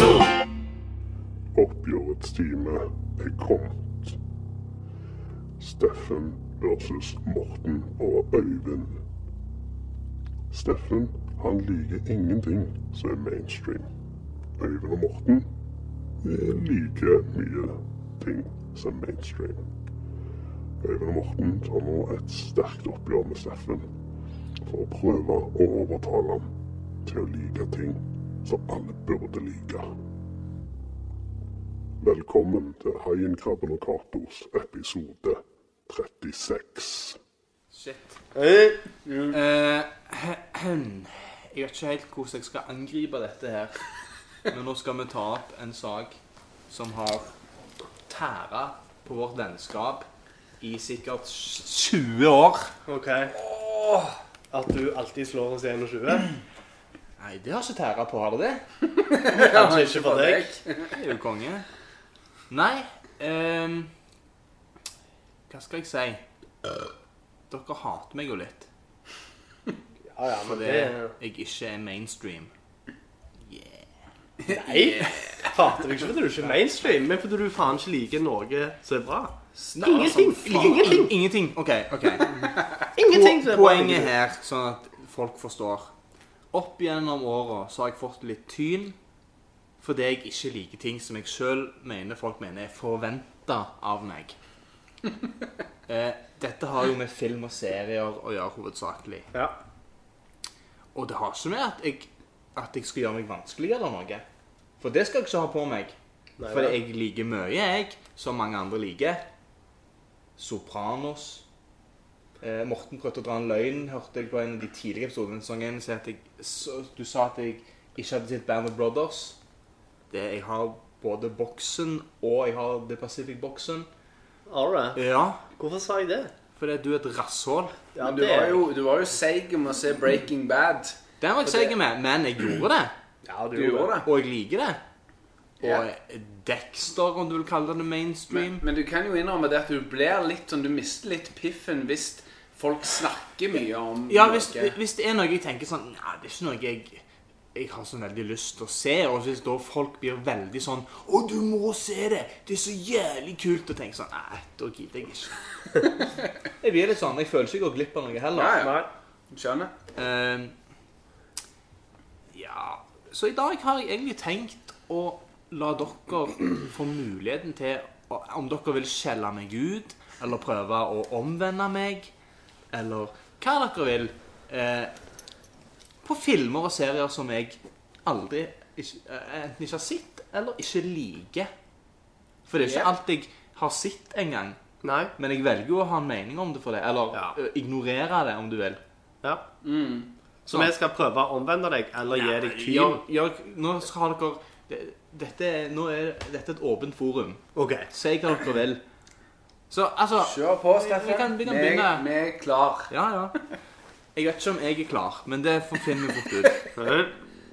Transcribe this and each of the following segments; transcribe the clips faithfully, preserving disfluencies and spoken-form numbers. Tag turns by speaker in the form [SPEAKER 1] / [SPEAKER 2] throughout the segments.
[SPEAKER 1] Oppgjørets time er kommet. Steffen versus Morten og Øyvind. Steffen, han liker ingenting som er mainstream. Øyvind og Morten er like mye ting som mainstream. Øyvind og Morten tar nå et sterkt oppgjør med Steffen for å prøve å overtale ham til å like ting som alle burde like. Velkommen til Haien, Krabben og Katos episode trettiseks.
[SPEAKER 2] Shit.
[SPEAKER 3] Hey.
[SPEAKER 2] Mm. Uh, jeg vet ikke helt hvordan jeg skal angripe dette her. Men nå skal vi ta opp en sak som har tæra på vårt vennskap i sikkert tjue år.
[SPEAKER 3] Ok. Oh. At du alltid slår oss tjueen?
[SPEAKER 2] Nei, det har ikke tæra på, har det det?
[SPEAKER 3] Kanskje ikke for deg.
[SPEAKER 2] Det er jo konge. Nei, um, hva skal jeg si? Dere hater meg jo litt.
[SPEAKER 3] Ja, ja, men
[SPEAKER 2] fordi
[SPEAKER 3] det...
[SPEAKER 2] jeg ikke er mainstream. Yeah.
[SPEAKER 3] Nei, hater deg ikke fordi du ikke er mainstream, men fordi du faen ikke liker noe som er bra. Ingenting, ingenting.
[SPEAKER 2] Ingenting, ok, ok.
[SPEAKER 3] Ingenting som er bra.
[SPEAKER 2] Poenget her, sånn at folk forstår. Opp gjennom året så har jeg fått litt tyn fordi jeg ikke liker ting som jeg selv mener folk mener er forventet av meg. eh, dette har jo med film og serier å gjøre hovedsakelig.
[SPEAKER 3] Ja.
[SPEAKER 2] Og det har ikke med at jeg, at jeg skal gjøre meg vanskelig eller noe. For det skal jeg ikke ha på meg.
[SPEAKER 3] Nei,
[SPEAKER 2] fordi
[SPEAKER 3] ja.
[SPEAKER 2] jeg liker mye, jeg, som mange andre liker. Sopranos. Eh, Morten prøvde å dra en løgn, hørte jeg på en av de tidligere episodene. Sånn en, så jeg, så, du sa at jeg ikke hadde sett Band of Brothers. Det, jeg har både boksen og jeg har The Pacific Boksen.
[SPEAKER 3] Alright.
[SPEAKER 2] Ja.
[SPEAKER 3] Hvorfor sa jeg det?
[SPEAKER 2] Fordi du er et rasshål.
[SPEAKER 4] Ja, du, var jo, du var jo seig om å se Breaking Bad.
[SPEAKER 2] Den var jeg seig med, men jeg gjorde det.
[SPEAKER 3] Ja, du,
[SPEAKER 4] Du gjorde det.
[SPEAKER 2] Og jeg liker det. Og
[SPEAKER 4] Ja.
[SPEAKER 2] Dexter, om du vil kalle det mainstream.
[SPEAKER 4] Men, men du kan jo innrømme det at du blir litt sånn, du mister litt piffen hvis folk snakker mye om
[SPEAKER 2] Ja, hvis,
[SPEAKER 4] noe.
[SPEAKER 2] hvis det er noe jeg tenker sånn, nei, det er ikke noe jeg, jeg har så veldig lyst til å se, og hvis da folk blir veldig sånn, å, du må se det, det er så jævlig kult, og tenker sånn, nei, da gidder jeg ikke. Jeg blir litt sånn, jeg føler ikke jeg går glipp av noe heller.
[SPEAKER 4] Ja, ja. Skjønner.
[SPEAKER 2] Uh, ja, så i dag har jeg egentlig tenkt å la dere få muligheten til, om dere vil skjelle meg ut, eller prøve å omvende meg, eller hva dere vil, eh, på filmer og serier som jeg aldri, ikke, enten ikke har sett, eller ikke liker. For det er ikke
[SPEAKER 4] Yeah.
[SPEAKER 2] alt jeg har sett en gang,
[SPEAKER 3] Nei.
[SPEAKER 2] men jeg velger jo å ha en mening om det for det, eller
[SPEAKER 3] Ja.
[SPEAKER 2] ø, ignorere det om du vil.
[SPEAKER 3] Ja.
[SPEAKER 4] Mm.
[SPEAKER 3] Så vi skal prøve å omvende deg, eller gi deg tyn.
[SPEAKER 2] Gjør, gjør, nå skal dere, det, dette, er- nå er dette et åpent forum.
[SPEAKER 3] Ok.
[SPEAKER 2] Si hva dere vil. Så, altså,
[SPEAKER 4] Kjør på,
[SPEAKER 2] vi-
[SPEAKER 4] Steffen.
[SPEAKER 2] Vi kan, vi kan
[SPEAKER 4] Vi-
[SPEAKER 2] begynne.
[SPEAKER 4] Vi er klar.
[SPEAKER 2] Ja, ja. Jeg vet ikke om jeg er klar, men det finner vi fort ut.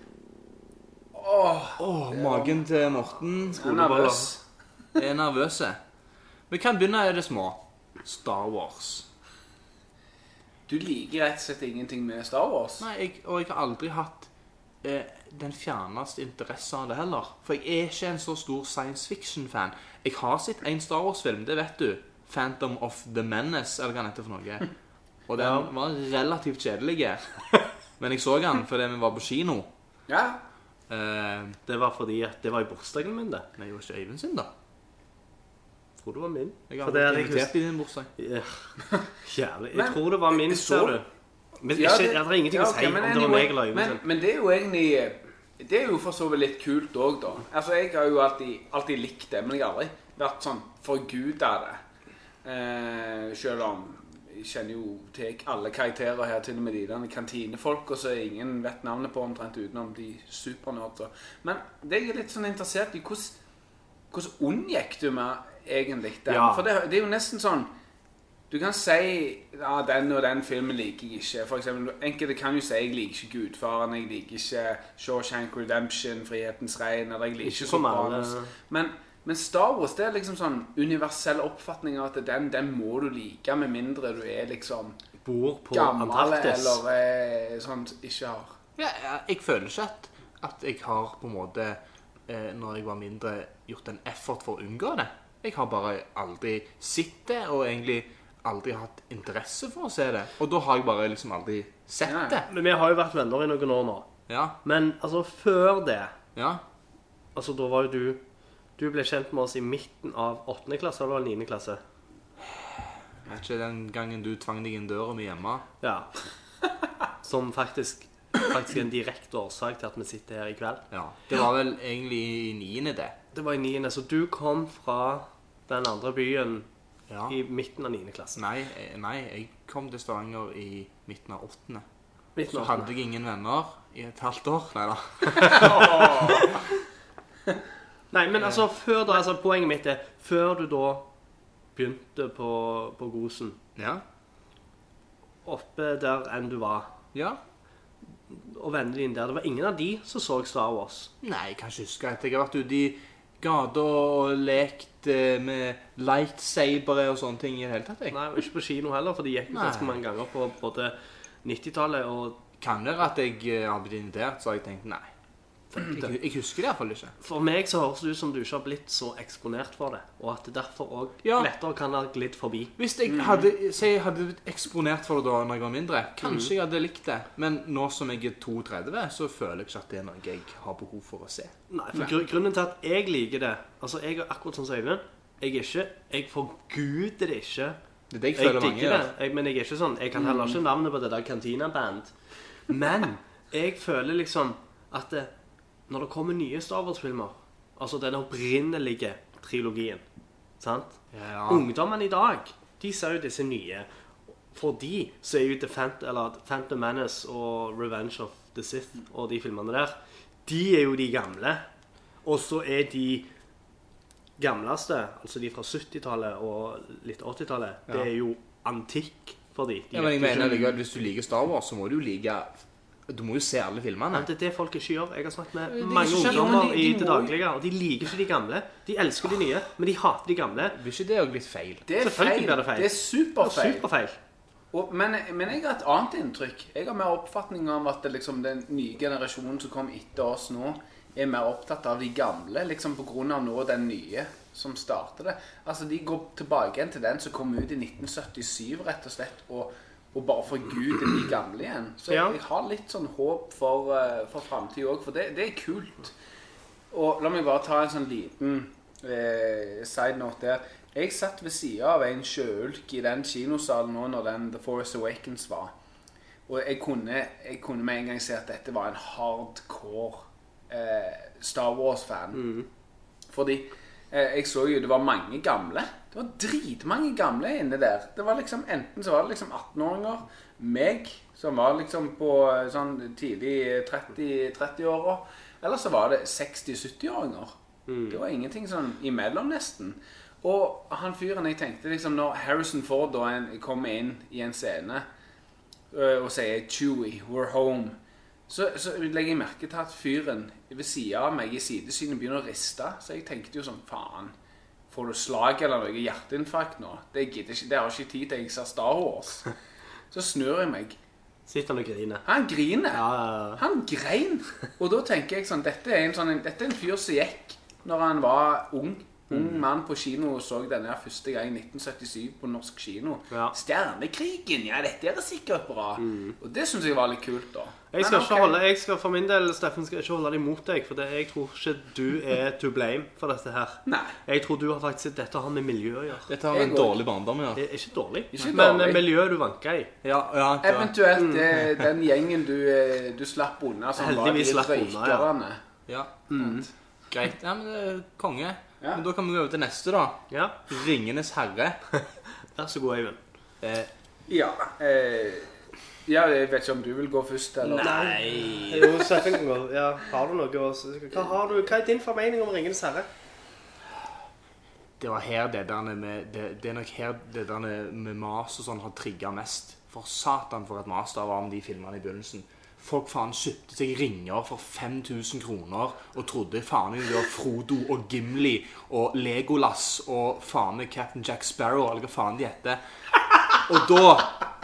[SPEAKER 4] Åh,
[SPEAKER 2] Åh, magen til Morten
[SPEAKER 4] jeg er nervøs.
[SPEAKER 2] er nervøse. Vi kan begynne i det små. Star Wars.
[SPEAKER 4] Du liker rett og slett ingenting med Star Wars.
[SPEAKER 2] Nei, jeg, og jeg har aldri hatt eh, den fjerneste interesse av det heller. For jeg er ikke en så stor science fiction-fan. Jeg har sett en Star Wars-film, det vet du. Phantom of the Menace, eller hva den heter for noe. Og den
[SPEAKER 3] Ja.
[SPEAKER 2] var relativt kjedelig. Men jeg så den fordi vi var på kino.
[SPEAKER 4] Ja.
[SPEAKER 2] Eh,
[SPEAKER 3] Det var fordi at det var i bursdagen min, det.
[SPEAKER 2] men jeg var ikke Øyvind sin, da.
[SPEAKER 3] Jeg tror det var min.
[SPEAKER 2] Jeg har
[SPEAKER 3] For det
[SPEAKER 2] aldri
[SPEAKER 3] hadde jeg
[SPEAKER 2] invitert i din bursdag.
[SPEAKER 3] Ja. Jævlig. Jeg
[SPEAKER 4] Men-
[SPEAKER 3] tror det var min,
[SPEAKER 4] så-
[SPEAKER 3] ser du. Men
[SPEAKER 4] Ja,
[SPEAKER 3] ikke, det er ingenting
[SPEAKER 4] ja,
[SPEAKER 3] å si
[SPEAKER 4] ok, men
[SPEAKER 3] om det var
[SPEAKER 4] anyway,
[SPEAKER 3] meg eller Øyvind
[SPEAKER 4] men,
[SPEAKER 3] sin.
[SPEAKER 4] men det er jo egentlig det er jo for så vidt litt kult også, da. Altså, jeg har jo alltid, alltid likt det, men jeg har aldri vært sånn forgudet av det. Eh, selv om jeg kjenner jo til alle karakterer her, til og med de der kantinefolk, og så ingen vet navnet på omtrent utenom de supernørder. Men det jeg er litt sånn interessert i, hvordan, hvordan unngikk du med egentlig den?
[SPEAKER 3] Ja.
[SPEAKER 4] For det, det er jo nesten sånn, du kan si, ja, den og den filmen liker jeg ikke. For eksempel, enkelte kan jo si, jeg liker ikke Gudfaren, jeg liker ikke Shawshank Redemption, Frihetens Regn, eller jeg liker ikke
[SPEAKER 3] Ikke som alle.
[SPEAKER 4] Sopranos. Men, men Star Wars, det er liksom sånn universell oppfatning av at den, den må du like, med mindre du er liksom
[SPEAKER 3] Bor på
[SPEAKER 4] gammel,
[SPEAKER 3] Antarktis.
[SPEAKER 4] eller eh, sånn, ikke har.
[SPEAKER 2] Ja, ja, jeg føler ikke at, at jeg har på en måte eh, når jeg var mindre, gjort en effort for å unngå det. Jeg har bare aldri sett det, og egentlig aldri hatt interesse for å se det. Og da har jeg bare liksom aldri sett
[SPEAKER 4] Ja.
[SPEAKER 2] det.
[SPEAKER 3] Men vi har jo vært venner i noen år nå.
[SPEAKER 2] Ja,
[SPEAKER 3] Men altså, før det,
[SPEAKER 2] ja.
[SPEAKER 3] altså da var jo du, du ble kjent med oss i midten av åttende klasse, eller niende klasse?
[SPEAKER 2] Er ikke den gangen du tvang deg inn døra mi hjemme?
[SPEAKER 3] Ja. Som faktisk, faktisk er en direkte årsak til at vi sitter her i kveld.
[SPEAKER 2] Ja. Det var vel egentlig i niende det.
[SPEAKER 3] Det var i niende, så du kom fra den andre byen
[SPEAKER 2] Ja.
[SPEAKER 3] i midten av niende klasse.
[SPEAKER 2] Nei, eh, nei, jeg kom til Stavanger i midten av åttende.
[SPEAKER 3] Midten
[SPEAKER 2] Så
[SPEAKER 3] av
[SPEAKER 2] hadde jeg ingen venner i et halvt år. Neida.
[SPEAKER 3] Nei, men altså, før da, altså, poenget mitt er, før du da begynte på, på Gosen,
[SPEAKER 2] Ja.
[SPEAKER 3] oppe der enn du var,
[SPEAKER 2] Ja.
[SPEAKER 3] og vennene dine der, det var ingen av de som så Star Wars.
[SPEAKER 2] Nei, jeg kan ikke huske at jeg har vært ute i gata og lekt eh, med lightsabere og sånne ting i det hele tatt. Jeg.
[SPEAKER 3] Nei, og ikke på kino heller, for de gikk jo
[SPEAKER 2] Nei.
[SPEAKER 3] ganske mange ganger på både nittitallet og...
[SPEAKER 2] Kan være at jeg eh, har blitt invitert, så har jeg tenkt nei. Jeg, jeg husker det i hvert fall ikke.
[SPEAKER 3] For meg så høres det ut som du ikke har blitt så eksponert for det, og at det derfor også
[SPEAKER 2] Ja.
[SPEAKER 3] lettere kan ha glidd forbi.
[SPEAKER 2] Hvis jeg hadde, si jeg hadde blitt eksponert for det da når jeg var mindre, kanskje jeg hadde likt det. Men nå som jeg er trettito, så føler jeg ikke at det er noe jeg har behov for å se.
[SPEAKER 3] Nei, for gru- grunnen til at jeg liker det, altså jeg er akkurat sånn som Øyvind, jeg er ikke, jeg forguder det ikke.
[SPEAKER 2] Det er det jeg
[SPEAKER 3] Jeg
[SPEAKER 2] føler mange
[SPEAKER 3] digger det,
[SPEAKER 2] gjør.
[SPEAKER 3] jeg, men jeg er ikke sånn, jeg kan heller ikke navnet på det der Cantina-band. Men jeg føler liksom at det, når det kommer nye Star Wars-filmer, altså den opprinnelige trilogien, sant?
[SPEAKER 2] Ja.
[SPEAKER 3] Ungdommen i dag, de ser jo disse nye. For de så er jo The Phant- eller Phantom Menace og Revenge of the Sith og de filmene der, de er jo de gamle. Og så er de gamleste, altså de fra syttitallet og litt åttitallet, det
[SPEAKER 2] Ja.
[SPEAKER 3] er jo antikk for de. de
[SPEAKER 2] Ja, men jeg
[SPEAKER 3] vet jo
[SPEAKER 2] mener
[SPEAKER 3] ikke-
[SPEAKER 2] likevel, hvis du liker Star Wars, så må du jo like... Du må jo se alle filmene.
[SPEAKER 3] Nei, det er det folk ikke gjør. Jeg har snakket med
[SPEAKER 2] De
[SPEAKER 3] mange
[SPEAKER 2] ikke skjønner,
[SPEAKER 3] ungdommer
[SPEAKER 2] men de- de
[SPEAKER 3] i det
[SPEAKER 2] må-
[SPEAKER 3] daglige, og de liker ikke de gamle. De elsker de nye, men de hater de gamle.
[SPEAKER 2] Blir ikke det jo litt feil?
[SPEAKER 4] Det er
[SPEAKER 3] Selvfølgelig
[SPEAKER 4] feil.
[SPEAKER 3] blir det feil.
[SPEAKER 4] Det er superfeil.
[SPEAKER 3] Superfeil.
[SPEAKER 4] Og, men, men jeg har et annet inntrykk. Jeg har mer oppfatning om at det, liksom, den nye generasjonen som kom etter oss nå, er mer opptatt av de gamle, liksom på grunn av nå den nye som starter det. Altså, de går tilbake igjen til den som kom ut i nitten syttisju, rett og slett, og, og bare forguder de gamle igjen. Så
[SPEAKER 3] Ja.
[SPEAKER 4] jeg, jeg har litt sånn håp for, uh, for fremtiden også, for det, det er kult. Og la meg bare ta en sånn liten eh, side note der. Jeg satt ved siden av en sjøulk i den kinosalen nå når den The Force Awakens var. Og jeg kunne, jeg kunne med en gang se at dette var en hardcore eh, Star Wars-fan. Fordi eh, jeg så jo, det var mange gamle. Det var dritmange gamle inne der. Det var liksom, enten så var det liksom atten-åringer, meg, som var liksom på eh, sånn tidlig tretti-åra, eller så var det seksti-sytti-åringer. Det var ingenting sånn imellom nesten. Og han fyren, jeg tenkte liksom, når Harrison Ford da en, kommer inn i en scene øh, og sier Chewie, we're home, så, så legger jeg merke til at fyren ved siden av meg i sidesynet begynner å riste. Så jeg tenkte jo sånn, faen, får du slag eller noe hjerteinfarkt nå? Det, gidder ikke, det har ikke tid til jeg ser Star Wars. Så snur jeg meg.
[SPEAKER 3] Sitter han og griner.
[SPEAKER 4] Han griner.
[SPEAKER 3] Ja, ja, ja.
[SPEAKER 4] Han grein. Og da tenker jeg sånn, dette er en, sånn, dette er en fyr som gikk når han var ung. Ung mann på kino og så denne her første gang i nitten syttisju på norsk kino.
[SPEAKER 3] Ja.
[SPEAKER 4] Stjernekrigen, ja, dette er sikkert bra. Og det synes jeg var litt kult da.
[SPEAKER 3] Jeg skal
[SPEAKER 4] Men
[SPEAKER 3] ikke
[SPEAKER 4] ok.
[SPEAKER 3] holde, jeg skal for min del, Steffen, skal ikke holde det imot deg, for det, jeg tror ikke du er to blame for dette her.
[SPEAKER 4] Nei.
[SPEAKER 3] Jeg tror du har faktisk, dette har med miljø å gjøre.
[SPEAKER 2] Dette har
[SPEAKER 4] Jeg
[SPEAKER 2] en
[SPEAKER 4] går-
[SPEAKER 2] dårlig barndom, ja.
[SPEAKER 3] Det er ikke dårlig,
[SPEAKER 4] Ikke
[SPEAKER 3] men
[SPEAKER 4] dårlig.
[SPEAKER 3] eh, miljøet du vanker i.
[SPEAKER 2] Ja, ja, det var...
[SPEAKER 4] Eventuelt det, den gjengen du, eh, du slapp unna, som
[SPEAKER 3] Heldigvis
[SPEAKER 4] var
[SPEAKER 3] slapp
[SPEAKER 4] de
[SPEAKER 3] unna, ja.
[SPEAKER 4] røykerne.
[SPEAKER 2] ja. Greit. Ja, men det er konge.
[SPEAKER 4] Ja.
[SPEAKER 2] Men da kan vi gå over til neste, da.
[SPEAKER 3] Ja,
[SPEAKER 2] Ringenes herre.
[SPEAKER 3] vær så god, Eivind.
[SPEAKER 2] Eh,
[SPEAKER 4] Ja, eh, ja, jeg vet ikke om du vil gå først, eller?
[SPEAKER 3] Nei. Jo, Steffen kan gå. Ja, har du noe å... Hva, har du, hva er din formening om Ringenes herre?
[SPEAKER 2] det var her det der med det, det er nok her det der med mas og sånn har trigget mest. For satan for et mas det var om de filmene i begynnelsen. Folk faen kjøpte seg ringer for fem tusen kroner og trodde faen det var Frodo og Gimli og Legolas og faen meg Captain Jack Sparrow eller hva faen de heter. Og da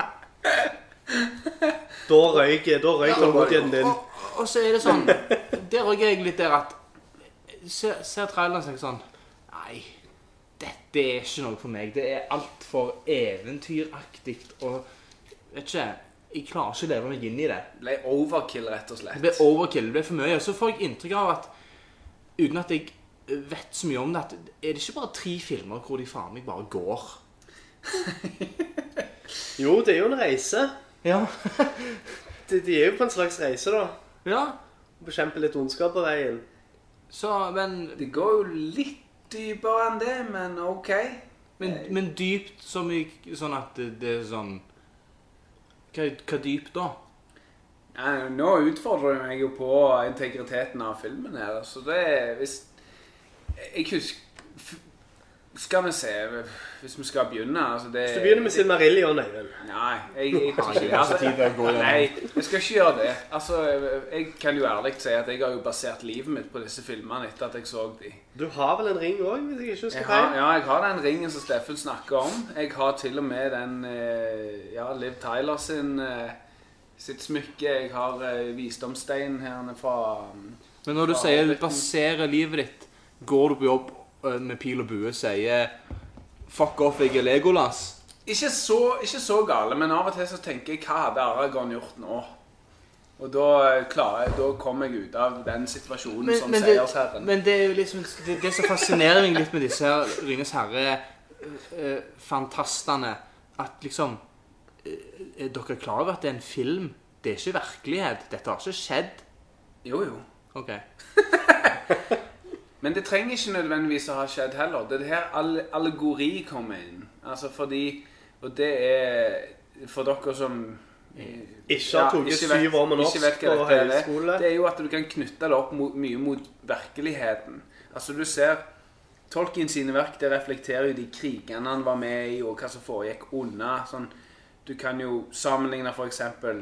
[SPEAKER 3] Da røyk, da røyk tålmodigheten din.
[SPEAKER 2] og, og så er det sånn der røyker jeg litt der at ser, ser traileren og tenker sånn, nei, dette er ikke noe for meg. Det er alt for eventyraktig, og vet ikke, jeg klarer ikke å leve meg inn i det.
[SPEAKER 4] Det ble overkill, rett og slett.
[SPEAKER 2] Det ble overkill, det ble for mye. Og så får jeg inntrykk av at, uten at jeg vet så mye om det, at er det ikke bare tre filmer hvor de faen meg bare går?
[SPEAKER 3] Jo, det er jo en reise.
[SPEAKER 2] Ja.
[SPEAKER 3] de, de er jo på en slags reise, da.
[SPEAKER 2] Ja.
[SPEAKER 3] Bekjempe litt ondskap på veien.
[SPEAKER 2] Så, men...
[SPEAKER 4] Det går jo litt dypere enn det, men ok.
[SPEAKER 2] Men, men dypt som i, sånn at det, det er sånn... Hva, hva dypt da?
[SPEAKER 4] Ja, nå utfordrer jeg meg jo på integriteten av filmen her, så det er... Hvis, jeg husker... Skal vi se, hvis vi skal begynne, altså det...
[SPEAKER 3] Hvis du begynner med Silmarillion, Eivind.
[SPEAKER 4] Nei, jeg, jeg, jeg, altså, nei, jeg skal ikke gjøre det. Altså, jeg kan jo ærlig si at jeg har jo basert livet mitt på disse filmene etter at jeg så de.
[SPEAKER 3] Du har vel en ring også, hvis jeg ikke husker
[SPEAKER 4] jeg har,
[SPEAKER 3] feil?
[SPEAKER 4] Ja, jeg har den ringen som Steffen snakker om. Jeg har til og med den, ja, Liv Tyler sin, sitt smykke. Jeg har visdomstein her fra...
[SPEAKER 2] Men når du sier du baserer livet ditt, går du på jobb med pil og bue, sier fuck off, jeg er Legolas.
[SPEAKER 4] Ikke så, ikke så gale, men av og til så tenker jeg, hva hadde Aragorn gjort nå? Og da, klarer jeg, da kommer jeg ut av den situasjonen men, som
[SPEAKER 2] men
[SPEAKER 4] seiersherren.
[SPEAKER 2] Men det er jo liksom, det, det som fascinerer meg litt med disse her Ringenes Herre eh, fantastene, at liksom er dere klar over at det er en film? Det er ikke virkelighet. Dette har ikke skjedd.
[SPEAKER 4] Jo, jo.
[SPEAKER 2] Ok.
[SPEAKER 4] Men det trenger ikke nødvendigvis å ha skjedd heller. Det er det her all allegori kommer inn. Altså fordi, og det er for dere som
[SPEAKER 3] ikke har tog ja, syv år med norsk på høyskole.
[SPEAKER 4] Det er jo at du kan knytte det opp mot, mye mot virkeligheten. Altså du ser, Tolkien sine verk, det reflekterer jo de krigene han var med i, og hva som foregikk unna. Sånn, du kan jo sammenligne for eksempel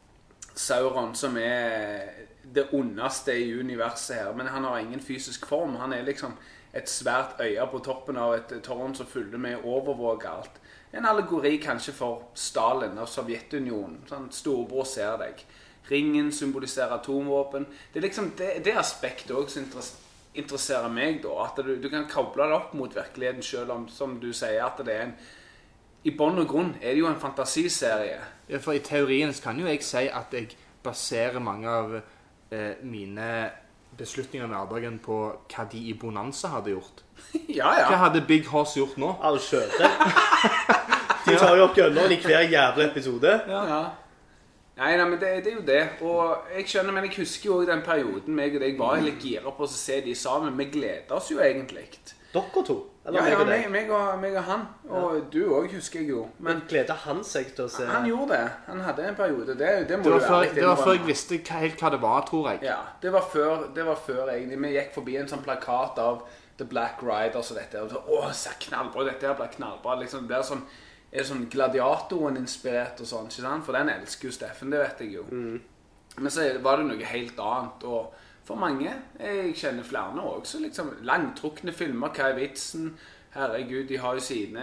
[SPEAKER 4] Sauron, som er det ondeste i universet her, men han har ingen fysisk form. Han er liksom et svært øye på toppen av et tårn som fyller med overvåker alt. En allegori kanskje for Stalin og Sovjetunionen. Sånn, storebror ser deg. Ringen symboliserer atomvåpen. Det er liksom det, det aspektet også som interesserer meg da, at du, du kan koble det opp mot virkeligheten selv om, som du sier, at det er en, i bunn og grunn er det jo en fantasiserie.
[SPEAKER 2] Ja, for i teorien kan jo jeg si at jeg baserer mange av eh, mine beslutninger med hverdagen på hva de i Bonanza hadde gjort.
[SPEAKER 4] Ja, ja.
[SPEAKER 2] Hva hadde Big Hoss gjort nå?
[SPEAKER 3] Alle skjøter. De tar jo opp gønneren i hver jævla episode.
[SPEAKER 4] Ja, ja. Nei, nei, men det, det er jo det. Og jeg skjønner, men jeg husker jo også den perioden meg og deg var litt gira på å se de sammen. Vi gleder oss jo egentlig.
[SPEAKER 3] Dere to?
[SPEAKER 4] Eller ja, ja, meg, meg, og, meg og han. Og ja. Du også, husker jeg jo. Men,
[SPEAKER 3] men gleder han seg til å se?
[SPEAKER 4] Han gjorde det. Han hadde en periode. Det, det, må
[SPEAKER 2] det var, før,
[SPEAKER 4] litt,
[SPEAKER 2] det var før jeg visste helt hva det var, tror jeg.
[SPEAKER 4] Ja, det var før, det var før egentlig. Vi gikk forbi en sånn plakat av The Black Riders og dette. Og så, åh, se knallbra, dette her ble knallbra. Liksom, det er sånn, er sånn gladiatoren inspirert og sånn, ikke sant? For den elsker jo Steffen, det vet jeg jo. Mm. Men så var det noe helt annet, og for mange, jeg kjenner flere også, liksom langtrukne filmer, hva er vitsen? Herregud, de har jo sine,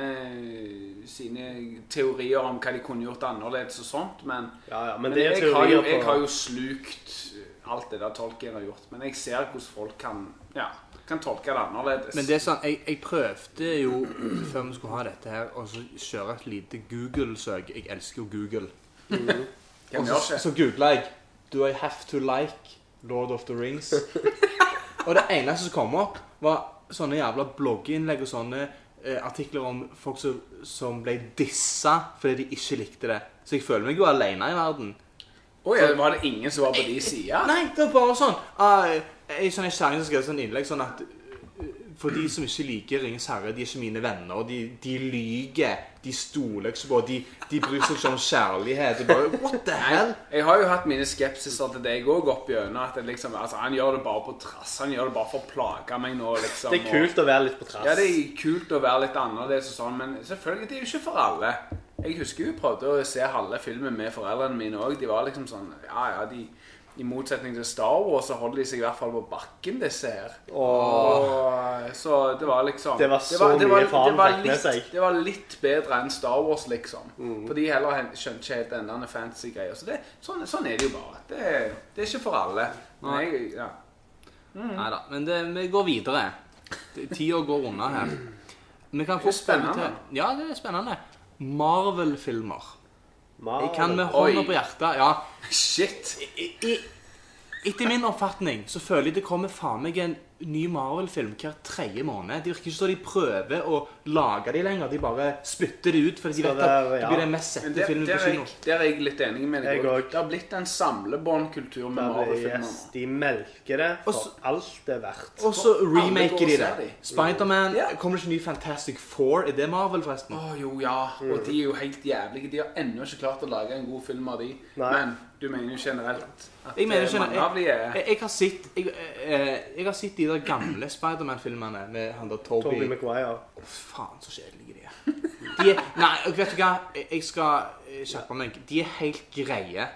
[SPEAKER 4] sine teorier om hva de kunne gjort annerledes og sånt, men,
[SPEAKER 3] ja, ja, men,
[SPEAKER 4] men
[SPEAKER 3] det er
[SPEAKER 4] jeg, har jo,
[SPEAKER 3] på...
[SPEAKER 4] jeg har jo slukt alt det der Tolkien har gjort, men jeg ser hvordan folk kan, ja, kan tolke det annerledes.
[SPEAKER 2] Men det er sånn, jeg, jeg prøvde jo, før vi skulle ha dette her, å kjøre et lite Google-søk. Jeg elsker jo Google.
[SPEAKER 4] Mm.
[SPEAKER 2] Og så, så googlet jeg, do I have to like Lord of the Rings? Og det eneste som kom opp var sånne jævla blogginnlegg og sånne eh, artikler om folk som, som ble dissa fordi de ikke likte det. Så jeg føler meg jo alene i verden.
[SPEAKER 4] Åja, oh, ja, var det ingen som var på de siden?
[SPEAKER 2] Nei, det var bare sånn. Uh, jeg sånn en kjæring som skrev sånn innlegg sånn at for de som ikke liker Ringens Herre, de er ikke mine venner, de, de lyger, de stoler ikke på, de, de bryr seg ikke om kjærlighet, de bare, what the hell?
[SPEAKER 4] Jeg har jo hatt mine skepsiser til deg også opp gjennom, at det liksom, altså, han gjør det bare på trass, han gjør det bare for å plage meg nå, liksom.
[SPEAKER 3] Det er kult og, å være litt på trass.
[SPEAKER 4] Ja, det er kult å være litt annerledes og sånn, men selvfølgelig, det er jo ikke for alle. Jeg husker jo prøvde å se halve filmen med foreldrene mine også, de var liksom sånn, ja, ja, de... I motsetning til Star Wars så holder de seg i hvert fall på bakken, disse her. Og, så det var liksom...
[SPEAKER 3] Det var så det var, det var,
[SPEAKER 4] mye faen med seg. Det var litt bedre enn Star Wars, liksom. Mm. For de heller skjønte ikke helt denne fantasy-greier. Så det, sånn, sånn er det jo bare. Det, det er ikke for alle. Men jeg, ja.
[SPEAKER 2] Mm. Neida, men det, vi går videre. Tida går unna her. Vi kan få spennende. Ja, det er spennende. Marvel-filmer.
[SPEAKER 3] Marvel.
[SPEAKER 2] Jeg kan med hånda på hjertet, ja.
[SPEAKER 4] Shit!
[SPEAKER 2] I, i, etter min oppfatning så føler jeg det kommer faen meg en ny Marvel-film hver tredje måned. Det virker ikke så de prøver å lage de lenger. De bare spytter det ut, fordi de vet at det blir den mest sette filmen på kino.
[SPEAKER 4] Der er jeg litt enig med deg.
[SPEAKER 3] Jeg
[SPEAKER 4] Det har blitt en samlebåndkultur med Marvel-filmer.
[SPEAKER 3] Yes, de melker det for
[SPEAKER 2] Også,
[SPEAKER 3] alt det er verdt.
[SPEAKER 2] og så remaker de det.
[SPEAKER 4] de.
[SPEAKER 2] Spider-Man,
[SPEAKER 4] Ja.
[SPEAKER 2] kommer det ikke ny Fantastic Four? Er det Marvel, forresten?
[SPEAKER 4] Åh, jo, ja. Og de er jo helt jævlige. De har ennå ikke klart å lage en god film av de.
[SPEAKER 3] Nei.
[SPEAKER 4] Men du mener jo generelt at
[SPEAKER 2] Jeg mener
[SPEAKER 4] eh,
[SPEAKER 2] generelt-
[SPEAKER 4] mange av de er...
[SPEAKER 2] Jeg, jeg, har sett, jeg, eh, jeg har sett de der gamle Spider-Man-filmene med han der Tobey.
[SPEAKER 3] Tobey Maguire.
[SPEAKER 2] Å, faen, så kjedelige de er. De er nei, vet du hva? Jeg- Jeg skal eh, kjappe meg. De er helt greie.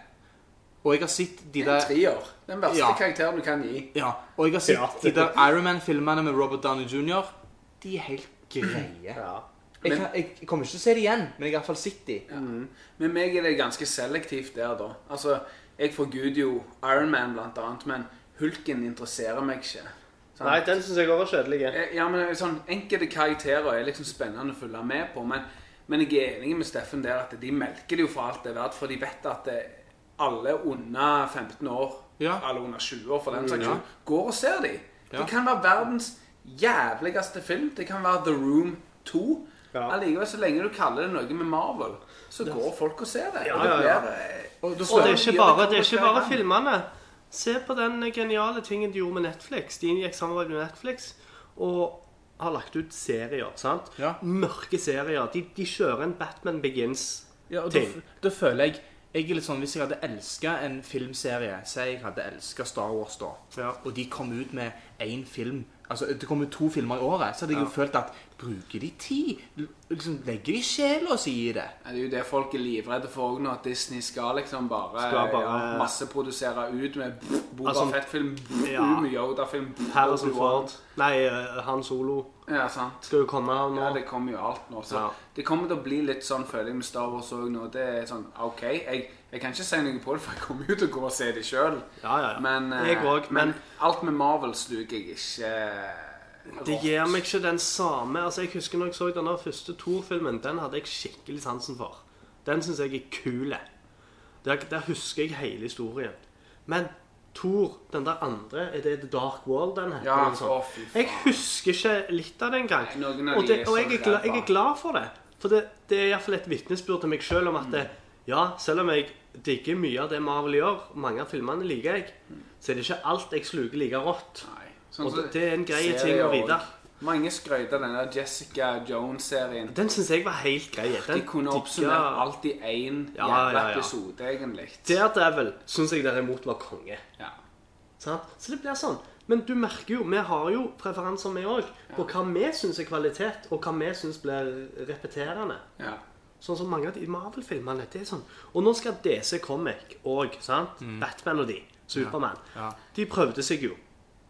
[SPEAKER 2] Og jeg har sett de
[SPEAKER 4] En
[SPEAKER 2] der...
[SPEAKER 4] trier. Den verste
[SPEAKER 2] Ja.
[SPEAKER 4] karakteren du kan gi.
[SPEAKER 2] Ja, og jeg har sett
[SPEAKER 3] Ja.
[SPEAKER 2] de der Iron Man-filmene med Robert Downey junior De er helt greie.
[SPEAKER 3] Ja.
[SPEAKER 2] Jeg, kan, jeg kommer ikke til å se det igjen, men jeg har i hvert fall sett de.
[SPEAKER 4] Ja. Med meg er det ganske selektivt der, da. Altså, jeg forguder jo Iron Man blant annet, men Hulken interesserer meg ikke. Sant?
[SPEAKER 3] Nei, den synes jeg også var kjedelig.
[SPEAKER 4] Eh, Ja, men sånn, enkelte karakterer er liksom spennende å følge med på, men, men jeg er enig med Steffen der at de melker det jo for alt det er verdt, for de vet at det, alle under femten år,
[SPEAKER 2] Ja.
[SPEAKER 4] alle under tjue år for den saks
[SPEAKER 2] Ja.
[SPEAKER 4] skyld, går og ser de.
[SPEAKER 2] Ja.
[SPEAKER 4] Det kan være verdens jævligste film, det kan være The Room to.
[SPEAKER 3] Ja.
[SPEAKER 4] Allikevel, så lenge du kaller det noe med Marvel, så går folk og ser det.
[SPEAKER 3] Ja,
[SPEAKER 4] Og det
[SPEAKER 3] ja, ja.
[SPEAKER 4] blir, eh,
[SPEAKER 2] Og da
[SPEAKER 3] Og det er ikke bare, det er ikke bare
[SPEAKER 4] film.
[SPEAKER 3] filmene. Se på den geniale tingen de gjorde med Netflix. De gikk samarbeid med Netflix og har lagt ut serier, sant?
[SPEAKER 2] Ja.
[SPEAKER 3] Mørke serier. De, de kjører en Batman Begins
[SPEAKER 2] Ja, og da,
[SPEAKER 3] ting.
[SPEAKER 2] da føler jeg jeg er litt sånn, Hvis jeg hadde elsket en filmserie, si jeg hadde elsket Star Wars da,
[SPEAKER 3] Ja.
[SPEAKER 2] og de kom ut med en film, altså det kom ut to filmer i året, så hadde jeg jo følt at bruker de tid? Liksom, legger de sjela si i det?
[SPEAKER 4] Ja, det er jo det folk er livredde for også nå, at Disney skal liksom bare,
[SPEAKER 3] Skal bare-
[SPEAKER 4] ja, masseprodusere ut med Boba
[SPEAKER 3] Altså,
[SPEAKER 4] Fett-film,
[SPEAKER 3] ja.
[SPEAKER 4] med Yoda-film,
[SPEAKER 3] Harrison
[SPEAKER 4] Obi-Wan.
[SPEAKER 3] Ford. Nei, uh, Han Solo
[SPEAKER 4] Ja, sant.
[SPEAKER 3] skal jo komme her nå.
[SPEAKER 4] Ja, det kommer jo alt nå. Så
[SPEAKER 3] Ja.
[SPEAKER 4] det kommer til å bli litt sånn føling med Star Wars også nå. Det er sånn, ok, jeg, jeg kan ikke si noe på det, for jeg kommer jo til å gå og se det selv.
[SPEAKER 3] Ja, ja, ja.
[SPEAKER 4] Men, eh,
[SPEAKER 3] Jeg også,
[SPEAKER 4] men
[SPEAKER 3] men-
[SPEAKER 4] alt med Marvel sluker jeg ikke eh,
[SPEAKER 3] Det
[SPEAKER 4] rått.
[SPEAKER 3] gir meg ikke den samme. Altså, jeg husker når jeg så den der første Thor-filmen, den hadde jeg skikkelig sansen for. Den synes jeg er kul. Der, der husker jeg hele historien. Men Thor, den der andre, er det The Dark World den heter?
[SPEAKER 4] Ja,
[SPEAKER 3] eller sånn?
[SPEAKER 4] å, fy faen.
[SPEAKER 3] Jeg husker ikke litt av det engang.
[SPEAKER 4] Nei, noen av
[SPEAKER 3] Og,
[SPEAKER 4] de
[SPEAKER 3] det,
[SPEAKER 4] er
[SPEAKER 3] og
[SPEAKER 4] så
[SPEAKER 3] jeg, er glad, jeg
[SPEAKER 4] ræva.
[SPEAKER 3] er glad for det. For det, det er i hvert fall et vitnesbyrd til meg selv om at det, ja, selv om jeg digger mye av det Marvel gjør, mange av filmene liker jeg, så er det ikke alt jeg sluker like rått.
[SPEAKER 4] Nei. Sånn
[SPEAKER 3] Og
[SPEAKER 4] som
[SPEAKER 3] det, det er en grei ting
[SPEAKER 4] serier
[SPEAKER 3] å vite.
[SPEAKER 4] også. Mange skrøyte av denne Jessica Jones-serien.
[SPEAKER 3] Den synes jeg var helt grei. Den
[SPEAKER 4] De kunne
[SPEAKER 3] digga-
[SPEAKER 4] oppsummert alt i én
[SPEAKER 3] Ja,
[SPEAKER 4] jævla
[SPEAKER 3] ja, ja.
[SPEAKER 4] episode, egentlig.
[SPEAKER 3] Daredevil synes jeg derimot var konge.
[SPEAKER 4] Ja.
[SPEAKER 3] Sant? Så det blir sånn. Men du merker jo, vi har jo preferanser med også, på hva vi synes er kvalitet, og hva vi synes blir repeterende.
[SPEAKER 4] Ja.
[SPEAKER 3] Sånn som mange av de Marvel-filmene, det er sånn. Og nå skal D C Comic og, sant? Batman og de, Superman.
[SPEAKER 2] Ja.
[SPEAKER 3] De prøvde seg jo.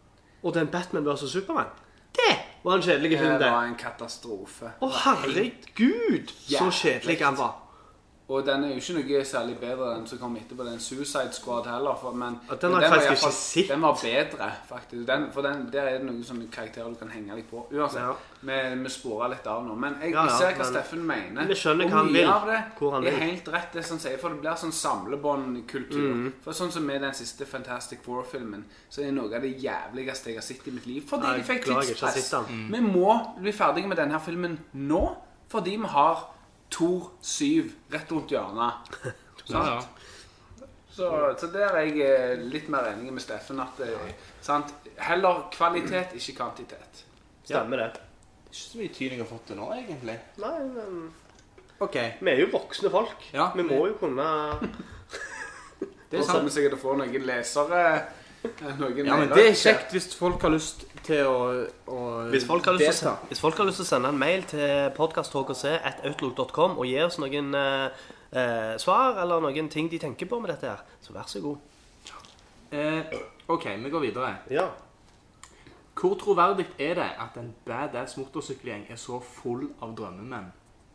[SPEAKER 3] Og den Batman versus Superman, det var en kjedelig film,
[SPEAKER 4] Det
[SPEAKER 3] det.
[SPEAKER 4] var en katastrofe.
[SPEAKER 3] Å, herregud, så
[SPEAKER 4] Jævlig.
[SPEAKER 3] kjedelig han var.
[SPEAKER 4] Og den er jo ikke noe særlig bedre enn den som kom etterpå, den Suicide Squad heller. For, men
[SPEAKER 3] Ja, den
[SPEAKER 4] men
[SPEAKER 3] har jeg
[SPEAKER 4] var
[SPEAKER 3] faktisk
[SPEAKER 4] i hvert fall-
[SPEAKER 3] ikke sett.
[SPEAKER 4] Den var bedre, faktisk. Den, for den, der er det noen sånne karakterer du kan henge deg på. Uansett,
[SPEAKER 3] Ja.
[SPEAKER 4] vi, vi sporer litt av nå. Men jeg,
[SPEAKER 3] Ja, ja,
[SPEAKER 4] jeg ser hva
[SPEAKER 3] men
[SPEAKER 4] Steffen mener.
[SPEAKER 3] vi skjønner
[SPEAKER 4] og
[SPEAKER 3] hva han
[SPEAKER 4] mye
[SPEAKER 3] vil,
[SPEAKER 4] av det
[SPEAKER 3] hvor han
[SPEAKER 4] er
[SPEAKER 3] vil.
[SPEAKER 4] helt rett det som sier, for det blir sånn samlebåndkultur.
[SPEAKER 3] Mm.
[SPEAKER 4] For sånn som med den siste Fantastic Four-filmen, så er det noe av det jævligste jeg har sett i mitt liv. Fordi
[SPEAKER 3] Nei,
[SPEAKER 4] de fikk
[SPEAKER 3] beklager, ikke har
[SPEAKER 4] tidspress.
[SPEAKER 3] sett den.
[SPEAKER 4] Vi må bli ferdige med denne filmen nå, fordi vi har Thor syv rett rundt hjørnet.
[SPEAKER 2] Ja, ja.
[SPEAKER 4] Så, så der er jeg eh, litt mer enig med Steffen at eh, sant? Heller kvalitet, ikke kvantitet.
[SPEAKER 3] Stemmer det.
[SPEAKER 2] Ikke så mye tid jeg har fått det nå, egentlig.
[SPEAKER 3] Nei, men
[SPEAKER 2] Ok,
[SPEAKER 3] vi er jo voksne folk.
[SPEAKER 2] Ja.
[SPEAKER 3] Vi må jo kunne...
[SPEAKER 2] det er
[SPEAKER 4] Og så
[SPEAKER 2] sant.
[SPEAKER 4] kommer sikkert å få noen lesere. eh, Noen
[SPEAKER 2] Ja, men
[SPEAKER 4] mailer.
[SPEAKER 2] det er kjekt hvis folk har lyst til å, å
[SPEAKER 3] Hvis folk, har lyst til å,
[SPEAKER 2] delta.
[SPEAKER 3] se- hvis folk har lyst til å sende en mail til podcasthkc at outlook dot com og gi oss noen eh, eh, svar eller noen ting de tenker på med dette her, så vær så god.
[SPEAKER 2] Eh, ok, vi går videre.
[SPEAKER 3] Ja.
[SPEAKER 2] Hvor troverdig er det at en badass motorsykkelgjeng er så full av drømmemenn?